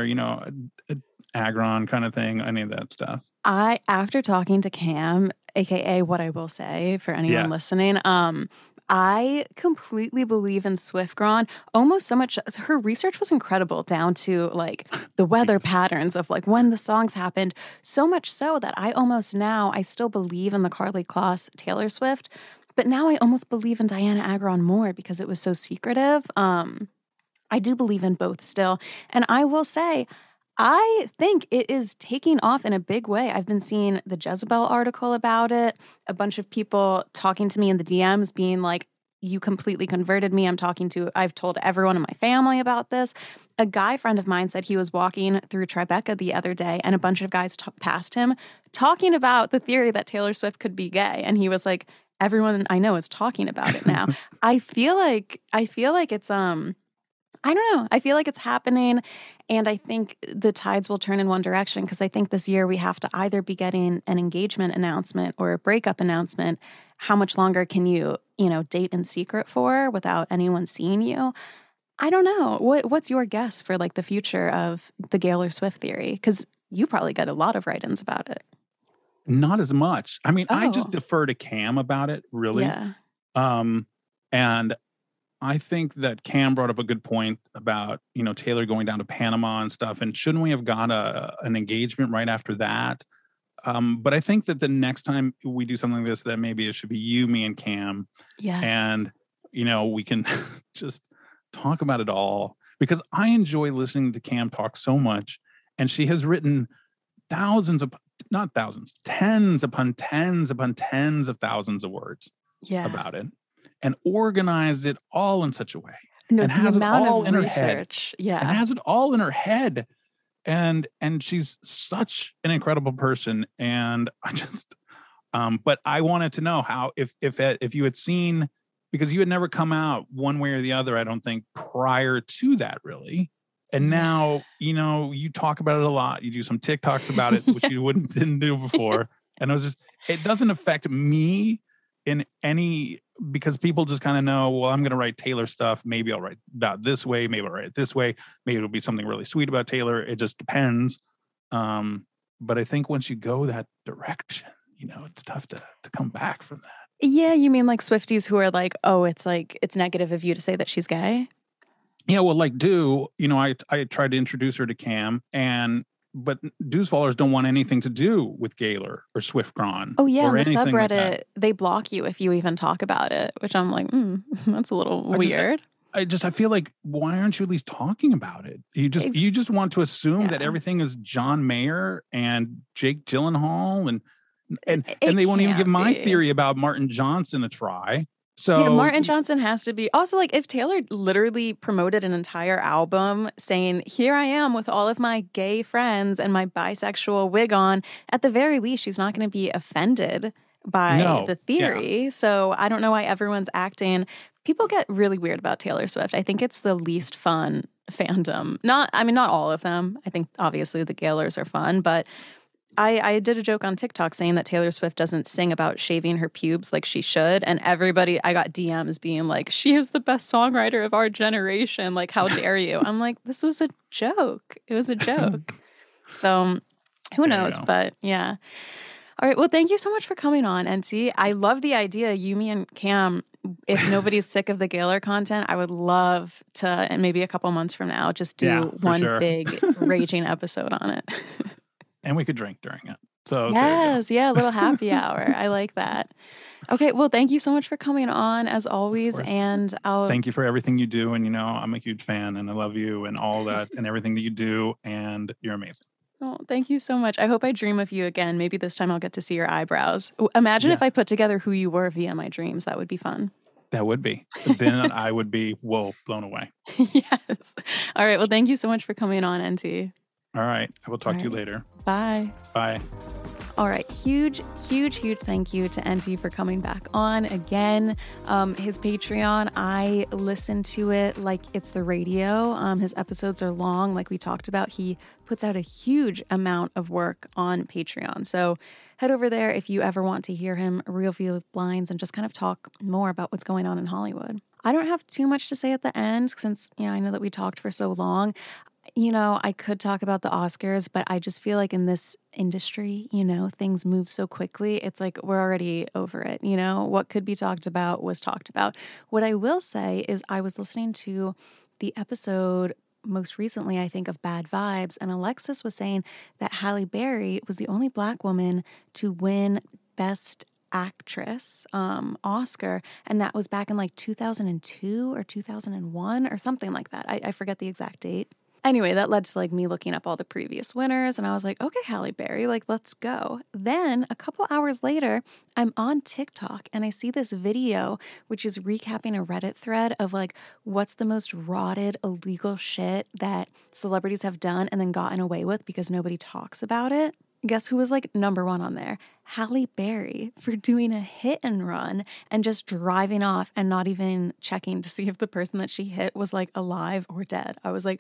Agron kind of thing, any of that stuff. After talking to Cam, aka What I Will Say for anyone listening, I completely believe in Swiftgron, almost so much. Her research was incredible, down to like the weather patterns of like when the songs happened. So much so that I still believe in the Karlie Kloss Taylor Swift, but now I almost believe in Diana Agron more because it was so secretive. I do believe in both still. And I will say, I think it is taking off in a big way. I've been seeing the Jezebel article about it, a bunch of people talking to me in the DMs being like, you completely converted me. I've told everyone in my family about this. A guy friend of mine said he was walking through Tribeca the other day and a bunch of guys passed him talking about the theory that Taylor Swift could be gay. And he was like, everyone I know is talking about it now. I feel like it's, I don't know. I feel like it's happening, and I think the tides will turn in one direction because I think this year we have to either be getting an engagement announcement or a breakup announcement. How much longer can you, date in secret for without anyone seeing you? I don't know. What's your guess for like the future of the Gaylor Swift theory? Because you probably get a lot of write-ins about it. Not as much. I mean, I just defer to Cam about it, really. Yeah. And I think that Cam brought up a good point about, Taylor going down to Panama and stuff. And shouldn't we have got an engagement right after that? But I think that the next time we do something like this, that maybe it should be you, me, and Cam. Yes. And, we can just talk about it all, because I enjoy listening to Cam talk so much. And she has written tens upon tens of thousands of words about it, and organized it all in such a way. No, and the has amount it all of in research. her head. And has it all in her head. And she's such an incredible person. And I just, but I wanted to know how, if you had seen, because you had never come out one way or the other, I don't think, prior to that, really. And now, you talk about it a lot. You do some TikToks about it, which you didn't do before. And it doesn't affect me in any, because people just kind of know, well, I'm going to write Taylor stuff. Maybe I'll write about this way. Maybe I'll write it this way. Maybe it'll be something really sweet about Taylor. It just depends. But I think once you go that direction, it's tough to come back from that. Yeah, you mean like Swifties who are like, oh, it's negative of you to say that she's gay? Yeah, well, like I tried to introduce her to Cam, but Du's followers don't want anything to do with Gaylor or Swift-Gron. Oh yeah, or the subreddit, like they block you if you even talk about it, which I'm like, that's a little weird. I feel like, why aren't you at least talking about it? You just want to assume that everything is John Mayer and Jake Gyllenhaal, and they won't even give my theory about Martin Johnson a try. So yeah, Martin Johnson has to be. Also, like, if Taylor literally promoted an entire album saying, here I am with all of my gay friends and my bisexual wig on, at the very least, she's not going to be offended by the theory. Yeah. So I don't know why everyone's acting. People get really weird about Taylor Swift. I think it's the least fun fandom. Not all of them. I think obviously the Gaylors are fun, but I did a joke on TikTok saying that Taylor Swift doesn't sing about shaving her pubes like she should. And I got DMs being like, she is the best songwriter of our generation. Like, how dare you? I'm like, this was a joke. It was a joke. So who knows? But yeah. All right. Well, thank you so much for coming on, NT. I love the idea, me and Cam, if nobody's sick of the Gaylor content, I would love to, and maybe a couple months from now, just do one big raging episode on it. And we could drink during it. So yes, a little happy hour. I like that. Okay, well, thank you so much for coming on, as always. And thank you for everything you do. And I'm a huge fan, and I love you and all that, and everything that you do. And you're amazing. Oh, thank you so much. I hope I dream of you again. Maybe this time I'll get to see your eyebrows. Imagine if I put together who you were via my dreams. That would be fun. That would be. Then I would be, blown away. Yes. All right. Well, thank you so much for coming on, NT. All right. I will talk to you later. Bye. Bye. All right. Huge thank you to NT for coming back on again. His Patreon, I listen to it like it's the radio. His episodes are long, like we talked about. He puts out a huge amount of work on Patreon. So head over there if you ever want to hear him reel through blinds and just kind of talk more about what's going on in Hollywood. I don't have too much to say at the end since, I know that we talked for so long. I could talk about the Oscars, but I just feel like in this industry, things move so quickly. It's like we're already over it. What could be talked about was talked about. What I will say is I was listening to the episode most recently, I think, of Bad Vibes, and Alexis was saying that Halle Berry was the only Black woman to win Best Actress Oscar, and that was back in like 2002 or 2001 or something like that. I forget the exact date. Anyway, that led to like me looking up all the previous winners, and I was like, okay, Halle Berry, like, let's go. Then a couple hours later, I'm on TikTok and I see this video, which is recapping a Reddit thread of like, what's the most rotted, illegal shit that celebrities have done and then gotten away with because nobody talks about it. Guess who was like number one on there? Halle Berry, for doing a hit and run and just driving off and not even checking to see if the person that she hit was like alive or dead. I was like,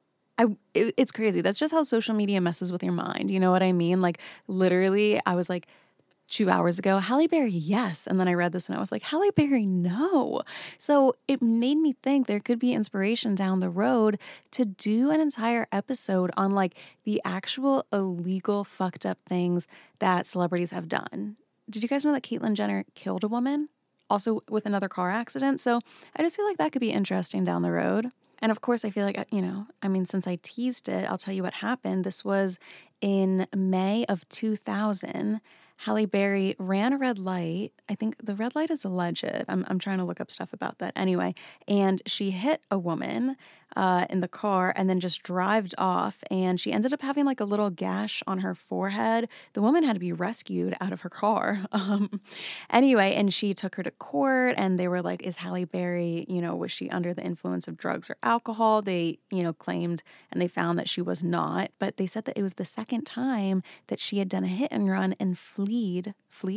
it's crazy. That's just how social media messes with your mind. You know what I mean? Like, literally, I was like, 2 hours ago, Halle Berry, yes. And then I read this and I was like, Halle Berry, no. So it made me think there could be inspiration down the road to do an entire episode on like the actual illegal fucked up things that celebrities have done. Did you guys know that Caitlyn Jenner killed a woman? also with another car accident. So I just feel like that could be interesting down the road. And of course, I feel like, since I teased it, I'll tell you what happened. This was in May of 2000. Halle Berry ran a red light. I think the red light is alleged. I'm trying to look up stuff about that anyway. And she hit a woman in the car and then just drived off. And she ended up having like a little gash on her forehead. The woman had to be rescued out of her car. Anyway, and she took her to court and they were like, is Halle Berry, was she under the influence of drugs or alcohol? They, claimed and they found that she was not. But they said that it was the second time that she had done a hit and run and fled.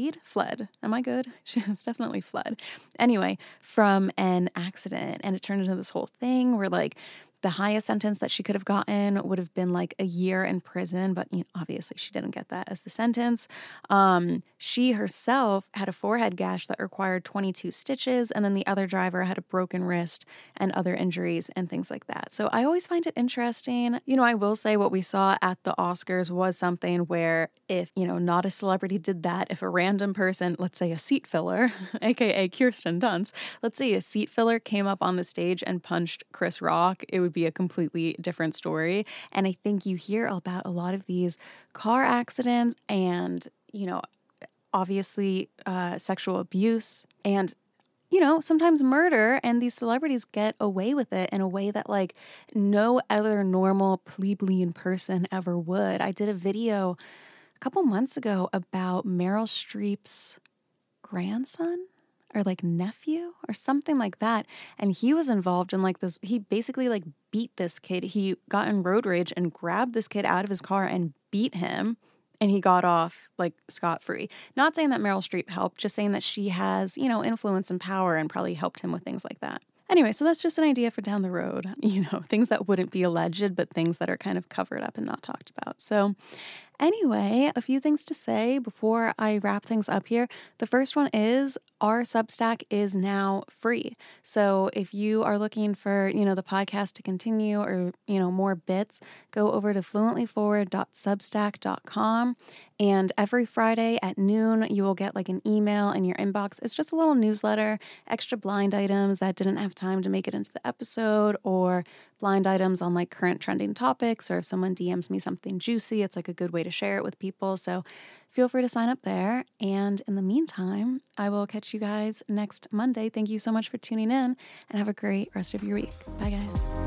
Am I good? She has definitely fled. Anyway, from an accident. And it turned into this whole thing where like the highest sentence that she could have gotten would have been like a year in prison, but obviously she didn't get that as the sentence. She herself had a forehead gash that required 22 stitches, and then the other driver had a broken wrist and other injuries and things like that. So I always find it interesting. I will say what we saw at the Oscars was something where if, not a celebrity did that, if a random person, let's say a seat filler, aka Kirsten Dunst, let's say a seat filler came up on the stage and punched Chris Rock, it would be a completely different story. And I think you hear about a lot of these car accidents and, obviously sexual abuse and, sometimes murder, and these celebrities get away with it in a way that like no other normal plebeian person ever would. I did a video a couple months ago about Meryl Streep's grandson or like nephew or something like that. And he was involved in like this, he basically like beat this kid. He got in road rage and grabbed this kid out of his car and beat him. And he got off like scot-free. Not saying that Meryl Streep helped, just saying that she has, influence and power and probably helped him with things like that. Anyway, so that's just an idea for down the road, things that wouldn't be alleged, but things that are kind of covered up and not talked about. So anyway, a few things to say before I wrap things up here. The first one is our Substack is now free. So if you are looking for, the podcast to continue or, more bits, go over to fluentlyforward.substack.com. And every Friday at noon, you will get like an email in your inbox. It's just a little newsletter, extra blind items that didn't have time to make it into the episode, or blind items on like current trending topics, or if someone DMs me something juicy, it's like a good way to share it with people. So feel free to sign up there. And in the meantime, I will catch you guys next Monday. Thank you so much for tuning in and have a great rest of your week. Bye, guys.